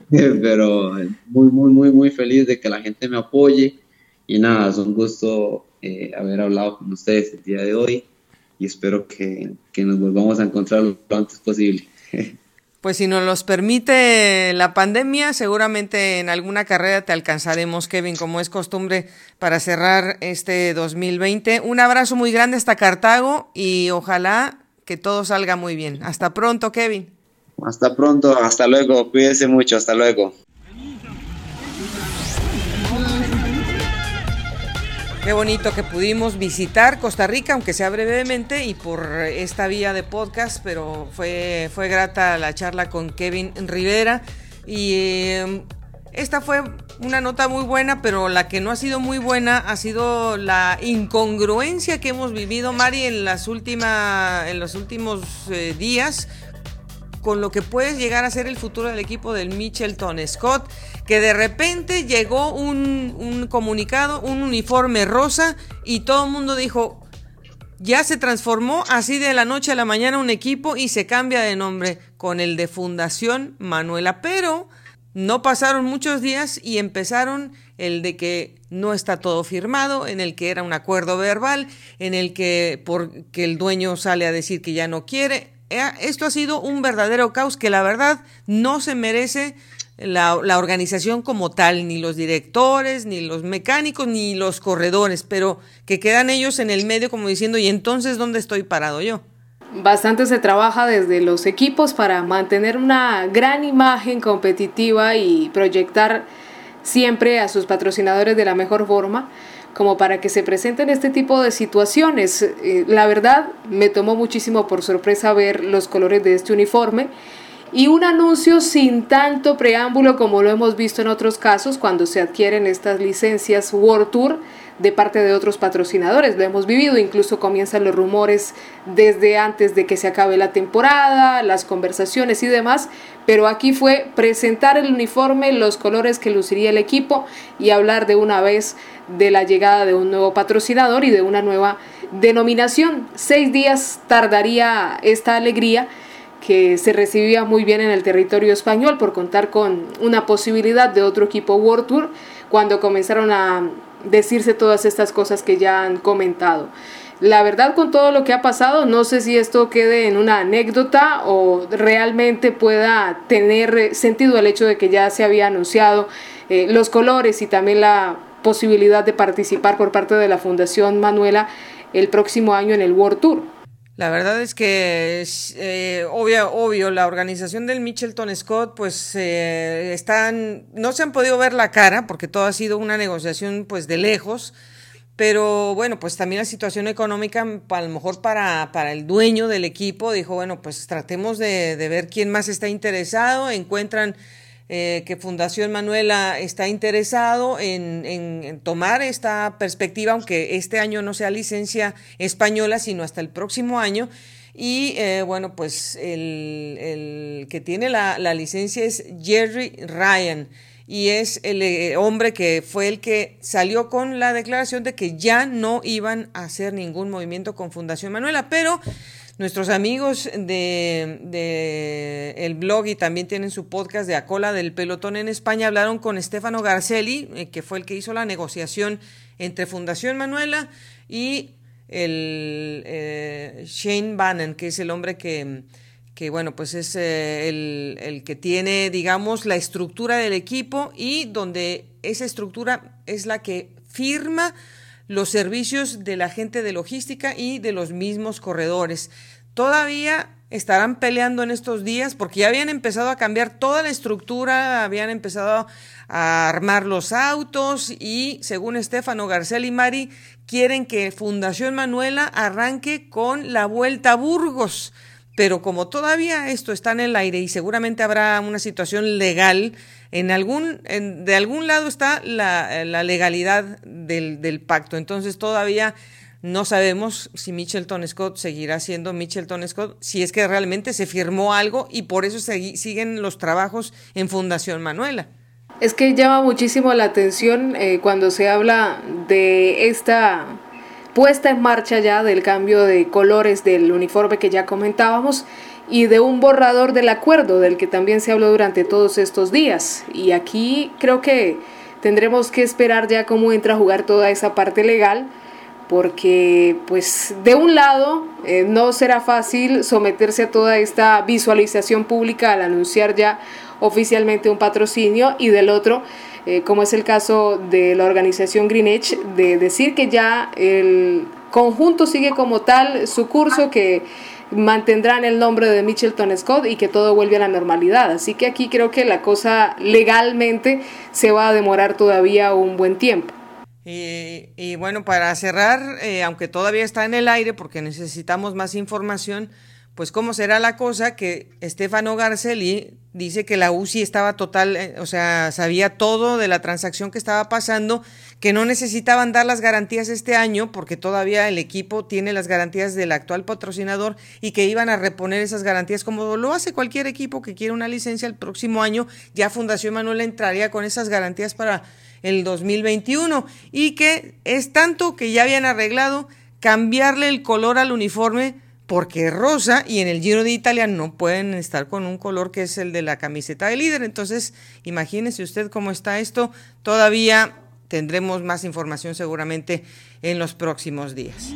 Pero muy, muy, muy, muy feliz de que la gente me apoye. Y nada, es un gusto eh, haber hablado con ustedes el día de hoy, y espero que, que nos volvamos a encontrar lo antes posible. Pues si nos los permite la pandemia, seguramente en alguna carrera te alcanzaremos, Kevin, como es costumbre para cerrar este dos mil veinte. Un abrazo muy grande hasta Cartago y ojalá que todo salga muy bien. Hasta pronto, Kevin. Hasta pronto, hasta luego, cuídense mucho, hasta luego. Qué bonito que pudimos visitar Costa Rica, aunque sea brevemente y por esta vía de podcast, pero fue, fue grata la charla con Kevin Rivera. Y eh, esta fue una nota muy buena, pero la que no ha sido muy buena ha sido la incongruencia que hemos vivido, Mari, en, las última, en los últimos eh, días, con lo que puede llegar a ser el futuro del equipo del Mitchelton Scott, que de repente llegó un, un comunicado, un uniforme rosa, y todo el mundo dijo, ya se transformó así de la noche a la mañana un equipo y se cambia de nombre con el de Fundación Manuela. Pero no pasaron muchos días y empezaron el de que no está todo firmado, en el que era un acuerdo verbal, en el que porque el dueño sale a decir que ya no quiere. Esto ha sido un verdadero caos que la verdad no se merece la, la organización como tal, ni los directores, ni los mecánicos, ni los corredores, pero que quedan ellos en el medio como diciendo, ¿y entonces dónde estoy parado yo? Bastante se trabaja desde los equipos para mantener una gran imagen competitiva y proyectar siempre a sus patrocinadores de la mejor forma, como para que se presenten este tipo de situaciones. Eh, la verdad, me tomó muchísimo por sorpresa ver los colores de este uniforme y un anuncio sin tanto preámbulo como lo hemos visto en otros casos cuando se adquieren estas licencias World Tour de parte de otros patrocinadores. Lo hemos vivido, incluso comienzan los rumores desde antes de que se acabe la temporada, las conversaciones y demás, pero aquí fue presentar el uniforme, los colores que luciría el equipo y hablar de una vez de la llegada de un nuevo patrocinador y de una nueva denominación. Seis días tardaría esta alegría, que se recibía muy bien en el territorio español por contar con una posibilidad de otro equipo World Tour, cuando comenzaron a decirse todas estas cosas que ya han comentado. La verdad, con todo lo que ha pasado, no sé si esto quede en una anécdota o realmente pueda tener sentido el hecho de que ya se había anunciado eh, los colores y también la posibilidad de participar por parte de la Fundación Manuela el próximo año en el World Tour. La verdad es que es eh, obvio, obvio, la organización del Mitchelton Scott, pues eh, están, no se han podido ver la cara porque todo ha sido una negociación pues de lejos, pero bueno, pues también la situación económica, a lo mejor para, para el dueño del equipo, dijo, bueno, pues tratemos de, de ver quién más está interesado, encuentran Eh, que Fundación Manuela está interesado en, en, en tomar esta perspectiva, aunque este año no sea licencia española, sino hasta el próximo año. Y eh, bueno, pues el, el que tiene la, la licencia es Jerry Ryan, y es el eh, hombre que fue el que salió con la declaración de que ya no iban a hacer ningún movimiento con Fundación Manuela, pero nuestros amigos de, de el blog y también tienen su podcast de A Cola del Pelotón en España hablaron con Stefano Garzelli, eh, que fue el que hizo la negociación entre Fundación Manuela y el eh, Shane Bannon, que es el hombre que, que bueno, pues es eh, el, el que tiene, digamos, la estructura del equipo y donde esa estructura es la que firma los servicios de la gente de logística y de los mismos corredores. Todavía estarán peleando en estos días porque ya habían empezado a cambiar toda la estructura, habían empezado a armar los autos y, según Stefano Garzelli, Mari, quieren que Fundación Manuela arranque con la Vuelta a Burgos. Pero como todavía esto está en el aire y seguramente habrá una situación legal, en algún, en, de algún lado está la, la legalidad del, del pacto. Entonces todavía no sabemos si Mitchelton Scott seguirá siendo Mitchelton Scott, si es que realmente se firmó algo y por eso se, siguen los trabajos en Fundación Manuela. Es que llama muchísimo la atención eh, cuando se habla de esta puesta en marcha ya del cambio de colores del uniforme que ya comentábamos y de un borrador del acuerdo del que también se habló durante todos estos días. Y aquí creo que tendremos que esperar ya cómo entra a jugar toda esa parte legal, porque pues de un lado eh, no será fácil someterse a toda esta visualización pública al anunciar ya oficialmente un patrocinio, y del otro, eh, como es el caso de la organización Green Edge, de decir que ya el conjunto sigue como tal su curso, que mantendrán el nombre de Mitchelton Scott y que todo vuelve a la normalidad. Así que aquí creo que la cosa legalmente se va a demorar todavía un buen tiempo. Y, y bueno, para cerrar, eh, aunque todavía está en el aire porque necesitamos más información, pues cómo será la cosa que Stefano Garzelli dice que la U C I estaba total, eh, o sea, sabía todo de la transacción que estaba pasando, que no necesitaban dar las garantías este año porque todavía el equipo tiene las garantías del actual patrocinador y que iban a reponer esas garantías como lo hace cualquier equipo que quiera una licencia el próximo año. Ya Fundación Manuel entraría con esas garantías para el dos mil veintiuno y que es tanto que ya habían arreglado cambiarle el color al uniforme porque es rosa y en el Giro de Italia no pueden estar con un color que es el de la camiseta de líder. Entonces, imagínese usted cómo está esto. Todavía tendremos más información seguramente en los próximos días.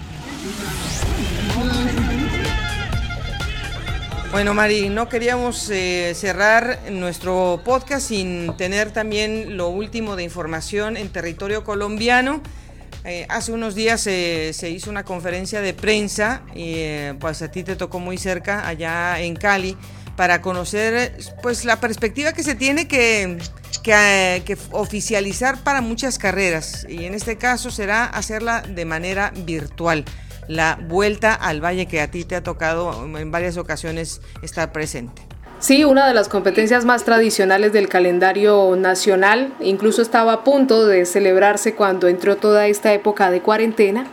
Bueno, Mari, no queríamos eh, cerrar nuestro podcast sin tener también lo último de información en territorio colombiano. Eh, hace unos días eh, se hizo una conferencia de prensa, y eh, pues a ti te tocó muy cerca, allá en Cali, para conocer pues la perspectiva que se tiene que, que, eh, que oficializar para muchas carreras, y en este caso será hacerla de manera virtual, la Vuelta al Valle, que a ti te ha tocado en varias ocasiones estar presente. Sí, una de las competencias más tradicionales del calendario nacional, incluso estaba a punto de celebrarse cuando entró toda esta época de cuarentena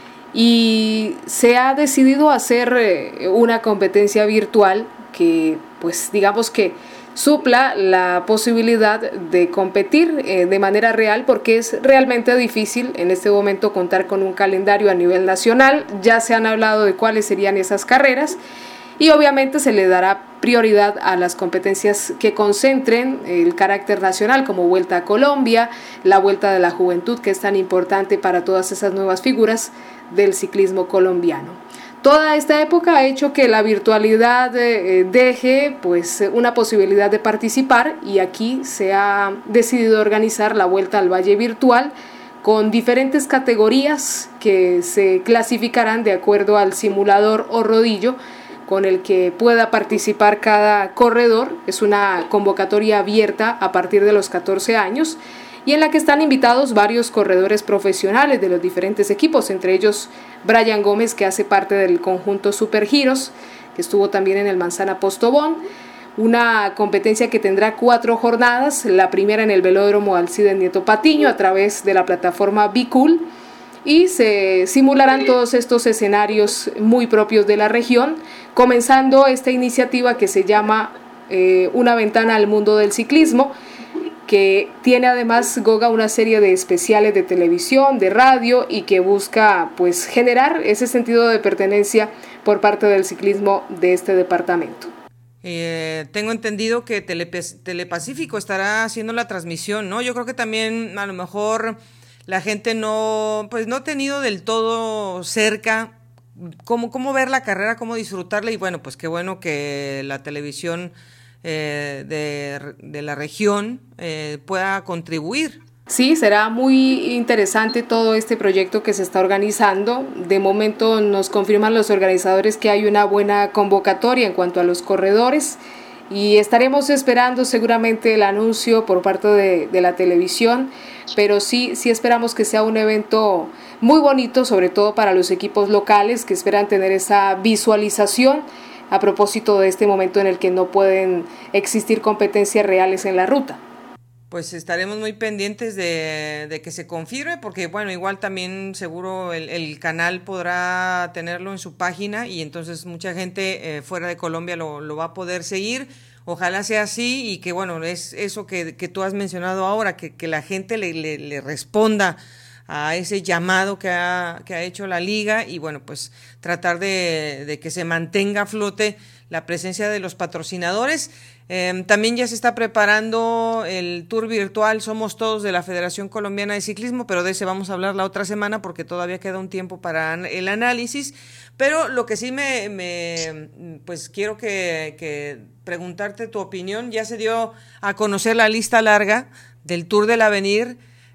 y se ha decidido hacer una competencia virtual que, pues digamos que supla la posibilidad de competir eh, de manera real, porque es realmente difícil en este momento contar con un calendario a nivel nacional. Ya se han hablado de cuáles serían esas carreras y obviamente se le dará prioridad a las competencias que concentren el carácter nacional, como Vuelta a Colombia, la Vuelta de la Juventud, que es tan importante para todas esas nuevas figuras del ciclismo colombiano. Toda esta época ha hecho que la virtualidad eh, deje pues una posibilidad de participar, y aquí se ha decidido organizar la Vuelta al Valle virtual con diferentes categorías que se clasificarán de acuerdo al simulador o rodillo con el que pueda participar cada corredor. Es una convocatoria abierta a partir de los catorce años y en la que están invitados varios corredores profesionales de los diferentes equipos, entre ellos Brian Gómez, que hace parte del conjunto Supergiros, que estuvo también en el Manzana Postobón. Una competencia que tendrá cuatro jornadas, la primera en el velódromo Alcides Nieto Patiño a través de la plataforma Bicool, y se simularán todos estos escenarios muy propios de la región, comenzando esta iniciativa que se llama eh, Una ventana al mundo del ciclismo, que tiene además, Goga, una serie de especiales de televisión, de radio, y que busca pues generar ese sentido de pertenencia por parte del ciclismo de este departamento. Eh, tengo entendido que Telepe- Telepacífico estará haciendo la transmisión, ¿no? Yo creo que también a lo mejor la gente no, pues no ha tenido del todo cerca cómo, cómo ver la carrera, cómo disfrutarla, y bueno, pues qué bueno que la televisión eh, de, de la región eh, pueda contribuir. Sí, será muy interesante todo este proyecto que se está organizando. De momento nos confirman los organizadores que hay una buena convocatoria en cuanto a los corredores, y estaremos esperando seguramente el anuncio por parte de, de la televisión, pero sí, sí esperamos que sea un evento muy bonito, sobre todo para los equipos locales que esperan tener esa visualización a propósito de este momento en el que no pueden existir competencias reales en la ruta. Pues estaremos muy pendientes de, de que se confirme, porque bueno, igual también seguro el, el canal podrá tenerlo en su página, y entonces mucha gente eh, fuera de Colombia lo, lo va a poder seguir. Ojalá sea así, y que bueno, es eso que, que tú has mencionado ahora, que, que la gente le, le, le responda a ese llamado que ha, que ha hecho la liga, y bueno, pues tratar de, de que se mantenga a flote la presencia de los patrocinadores. Eh, también ya se está preparando el tour virtual Somos Todos de la Federación Colombiana de Ciclismo, pero de ese vamos a hablar la otra semana porque todavía queda un tiempo para el análisis. Pero lo que sí me, me pues quiero que, que preguntarte tu opinión. Ya se dio a conocer la lista larga del Tour del Avenir,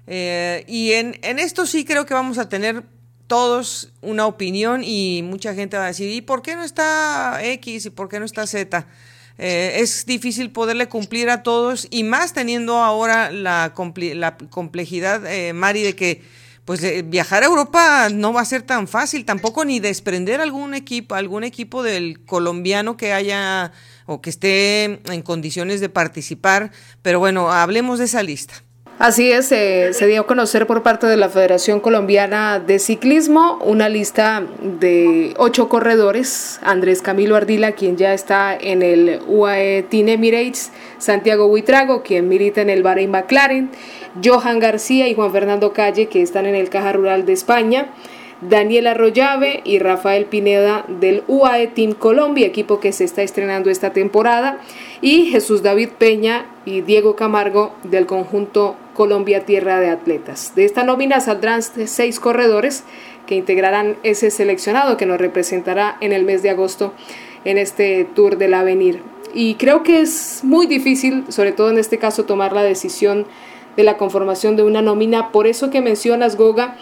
eh, y en, en esto sí creo que vamos a tener todos una opinión, y mucha gente va a decir, ¿y por qué no está X y por qué no está Z? Eh, es difícil poderle cumplir a todos, y más teniendo ahora la, compli- la complejidad, eh, Mari, de que pues eh, viajar a Europa no va a ser tan fácil, tampoco ni desprender algún equipo, algún equipo del colombiano que haya o que esté en condiciones de participar, pero bueno, hablemos de esa lista. Así es, eh, se dio a conocer por parte de la Federación Colombiana de Ciclismo una lista de ocho corredores: Andrés Camilo Ardila, quien ya está en el U A E Team Emirates; Santiago Buitrago, quien milita en el Bahrein McLaren; Johan García y Juan Fernando Calle, que están en el Caja Rural de España; Daniel Arroyave y Rafael Pineda del U A E Team Colombia, equipo que se está estrenando esta temporada; y Jesús David Peña y Diego Camargo del conjunto Colombia Tierra de Atletas. De esta nómina saldrán seis corredores que integrarán ese seleccionado que nos representará en el mes de agosto en este Tour del Avenir. Y creo que es muy difícil, sobre todo en este caso, tomar la decisión de la conformación de una nómina, por eso que mencionas, Goga,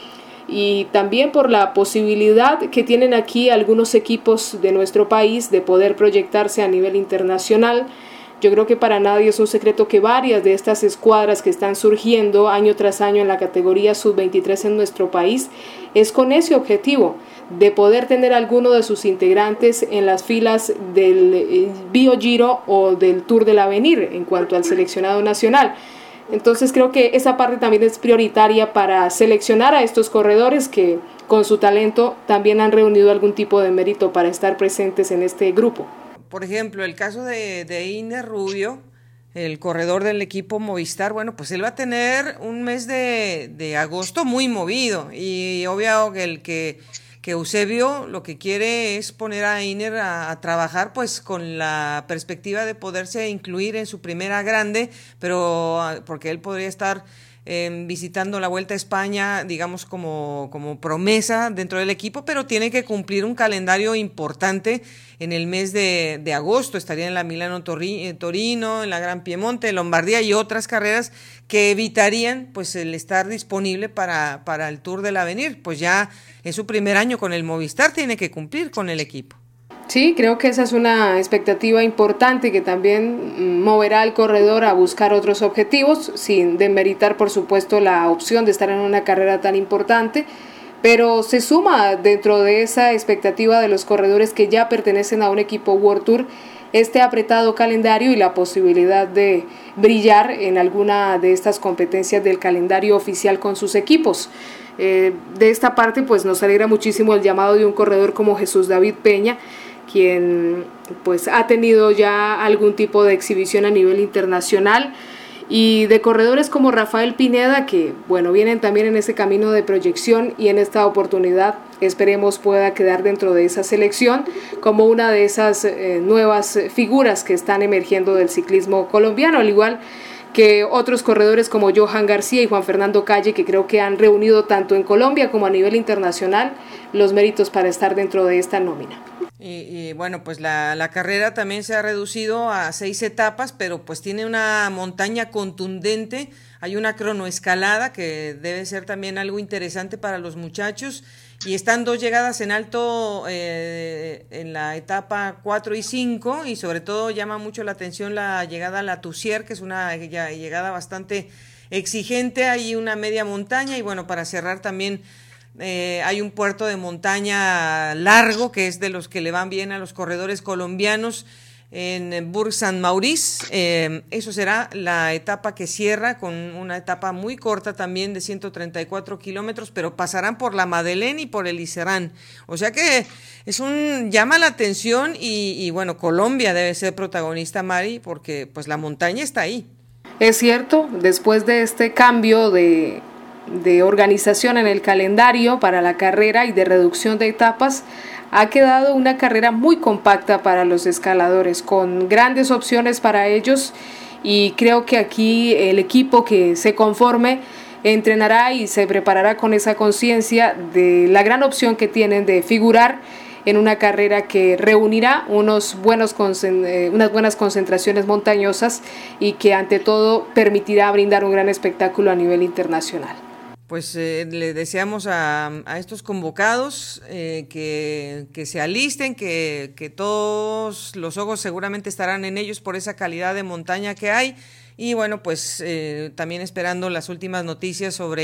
y también por la posibilidad que tienen aquí algunos equipos de nuestro país de poder proyectarse a nivel internacional. Yo creo que para nadie es un secreto que varias de estas escuadras que están surgiendo año tras año en la categoría sub veintitrés en nuestro país es con ese objetivo de poder tener alguno de sus integrantes en las filas del Bio Giro o del Tour del Avenir en cuanto al seleccionado nacional. Entonces creo que esa parte también es prioritaria para seleccionar a estos corredores que con su talento también han reunido algún tipo de mérito para estar presentes en este grupo. Por ejemplo, el caso de, de Iner Rubio, el corredor del equipo Movistar, bueno, pues él va a tener un mes de, de agosto muy movido, y obvio que el que, que Eusebio lo que quiere es poner a Iner a, a trabajar pues con la perspectiva de poderse incluir en su primera grande, pero porque él podría estar Eh, visitando la Vuelta a España, digamos como, como promesa dentro del equipo, pero tiene que cumplir un calendario importante en el mes de, de agosto. Estaría en la Milano Torino, en la Gran Piemonte, Lombardía y otras carreras que evitarían pues el estar disponible para, para el Tour del Avenir. Pues ya es su primer año con el Movistar, tiene que cumplir con el equipo. Sí, creo que esa es una expectativa importante que también moverá al corredor a buscar otros objetivos, sin demeritar por supuesto la opción de estar en una carrera tan importante, pero se suma dentro de esa expectativa de los corredores que ya pertenecen a un equipo World Tour este apretado calendario y la posibilidad de brillar en alguna de estas competencias del calendario oficial con sus equipos. Eh, de esta parte pues nos alegra muchísimo el llamado de un corredor como Jesús David Peña, quien pues ha tenido ya algún tipo de exhibición a nivel internacional, y de corredores como Rafael Pineda, que bueno, vienen también en ese camino de proyección, y en esta oportunidad esperemos pueda quedar dentro de esa selección como una de esas eh, nuevas figuras que están emergiendo del ciclismo colombiano, al igual que otros corredores como Johan García y Juan Fernando Calle, que creo que han reunido tanto en Colombia como a nivel internacional los méritos para estar dentro de esta nómina. Y, y bueno, pues la, la carrera también se ha reducido a seis etapas, pero pues tiene una montaña contundente, hay una cronoescalada que debe ser también algo interesante para los muchachos, y están dos llegadas en alto eh, en la etapa cuatro y cinco, y sobre todo llama mucho la atención la llegada a la Tussier, que es una llegada bastante exigente, hay una media montaña, y bueno, para cerrar también Eh, hay un puerto de montaña largo que es de los que le van bien a los corredores colombianos en Bourg-Saint-Maurice. Eh, eso será la etapa que cierra, con una etapa muy corta también de ciento treinta y cuatro kilómetros, pero pasarán por la Madeleine y por el Iserán. O sea que es un llama la atención, y, y bueno, Colombia debe ser protagonista, Mari, porque pues la montaña está ahí. Es cierto, después de este cambio de de organización en el calendario para la carrera y de reducción de etapas, ha quedado una carrera muy compacta para los escaladores, con grandes opciones para ellos, y creo que aquí el equipo que se conforme entrenará y se preparará con esa conciencia de la gran opción que tienen de figurar en una carrera que reunirá unos buenos unas buenas concentraciones montañosas y que ante todo permitirá brindar un gran espectáculo a nivel internacional. Pues eh, le deseamos a, a estos convocados eh, que, que se alisten, que, que todos los ojos seguramente estarán en ellos por esa calidad de montaña que hay, y bueno, pues eh, también esperando las últimas noticias sobre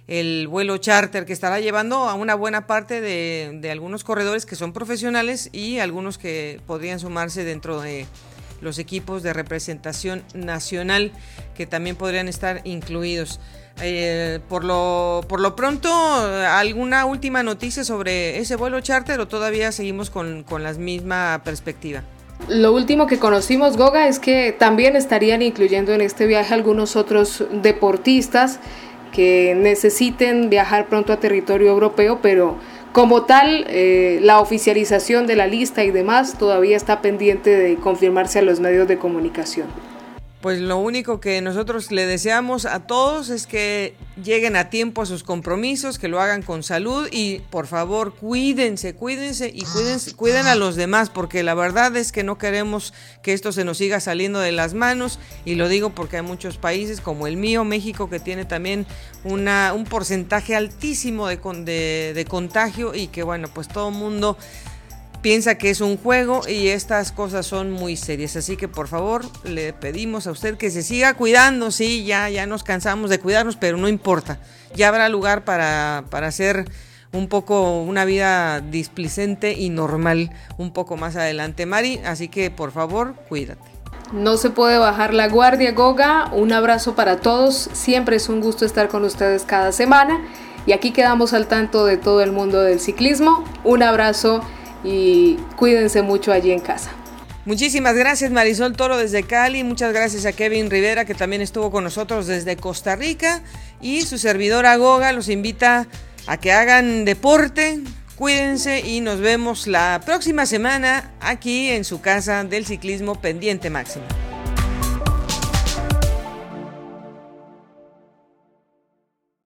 el vuelo charter que estará llevando a una buena parte de, de algunos corredores que son profesionales y algunos que podrían sumarse dentro de los equipos de representación nacional que también podrían estar incluidos. Eh, por lo por lo pronto, ¿alguna última noticia sobre ese vuelo charter o todavía seguimos con, con la misma perspectiva? Lo último que conocimos, Goga, es que también estarían incluyendo en este viaje algunos otros deportistas que necesiten viajar pronto a territorio europeo, pero como tal, eh, la oficialización de la lista y demás todavía está pendiente de confirmarse a los medios de comunicación. Pues lo único que nosotros le deseamos a todos es que lleguen a tiempo a sus compromisos, que lo hagan con salud y por favor cuídense, cuídense y cuídense, cuiden a los demás, porque la verdad es que no queremos que esto se nos siga saliendo de las manos, y lo digo porque hay muchos países como el mío, México, que tiene también una, un porcentaje altísimo de, de, de contagio y que bueno, pues todo el mundo piensa que es un juego y estas cosas son muy serias, así que por favor le pedimos a usted que se siga cuidando. Sí, ya, ya nos cansamos de cuidarnos, pero no importa, ya habrá lugar para, para hacer un poco una vida displicente y normal un poco más adelante, Mari, así que por favor cuídate. No se puede bajar la guardia, Goga, un abrazo para todos, siempre es un gusto estar con ustedes cada semana y aquí quedamos al tanto de todo el mundo del ciclismo. Un abrazo y cuídense mucho allí en casa. Muchísimas gracias, Marisol Toro desde Cali, muchas gracias a Kevin Rivera que también estuvo con nosotros desde Costa Rica, y su servidora Goga los invita a que hagan deporte, cuídense y nos vemos la próxima semana aquí en su casa del ciclismo Pendiente Máximo.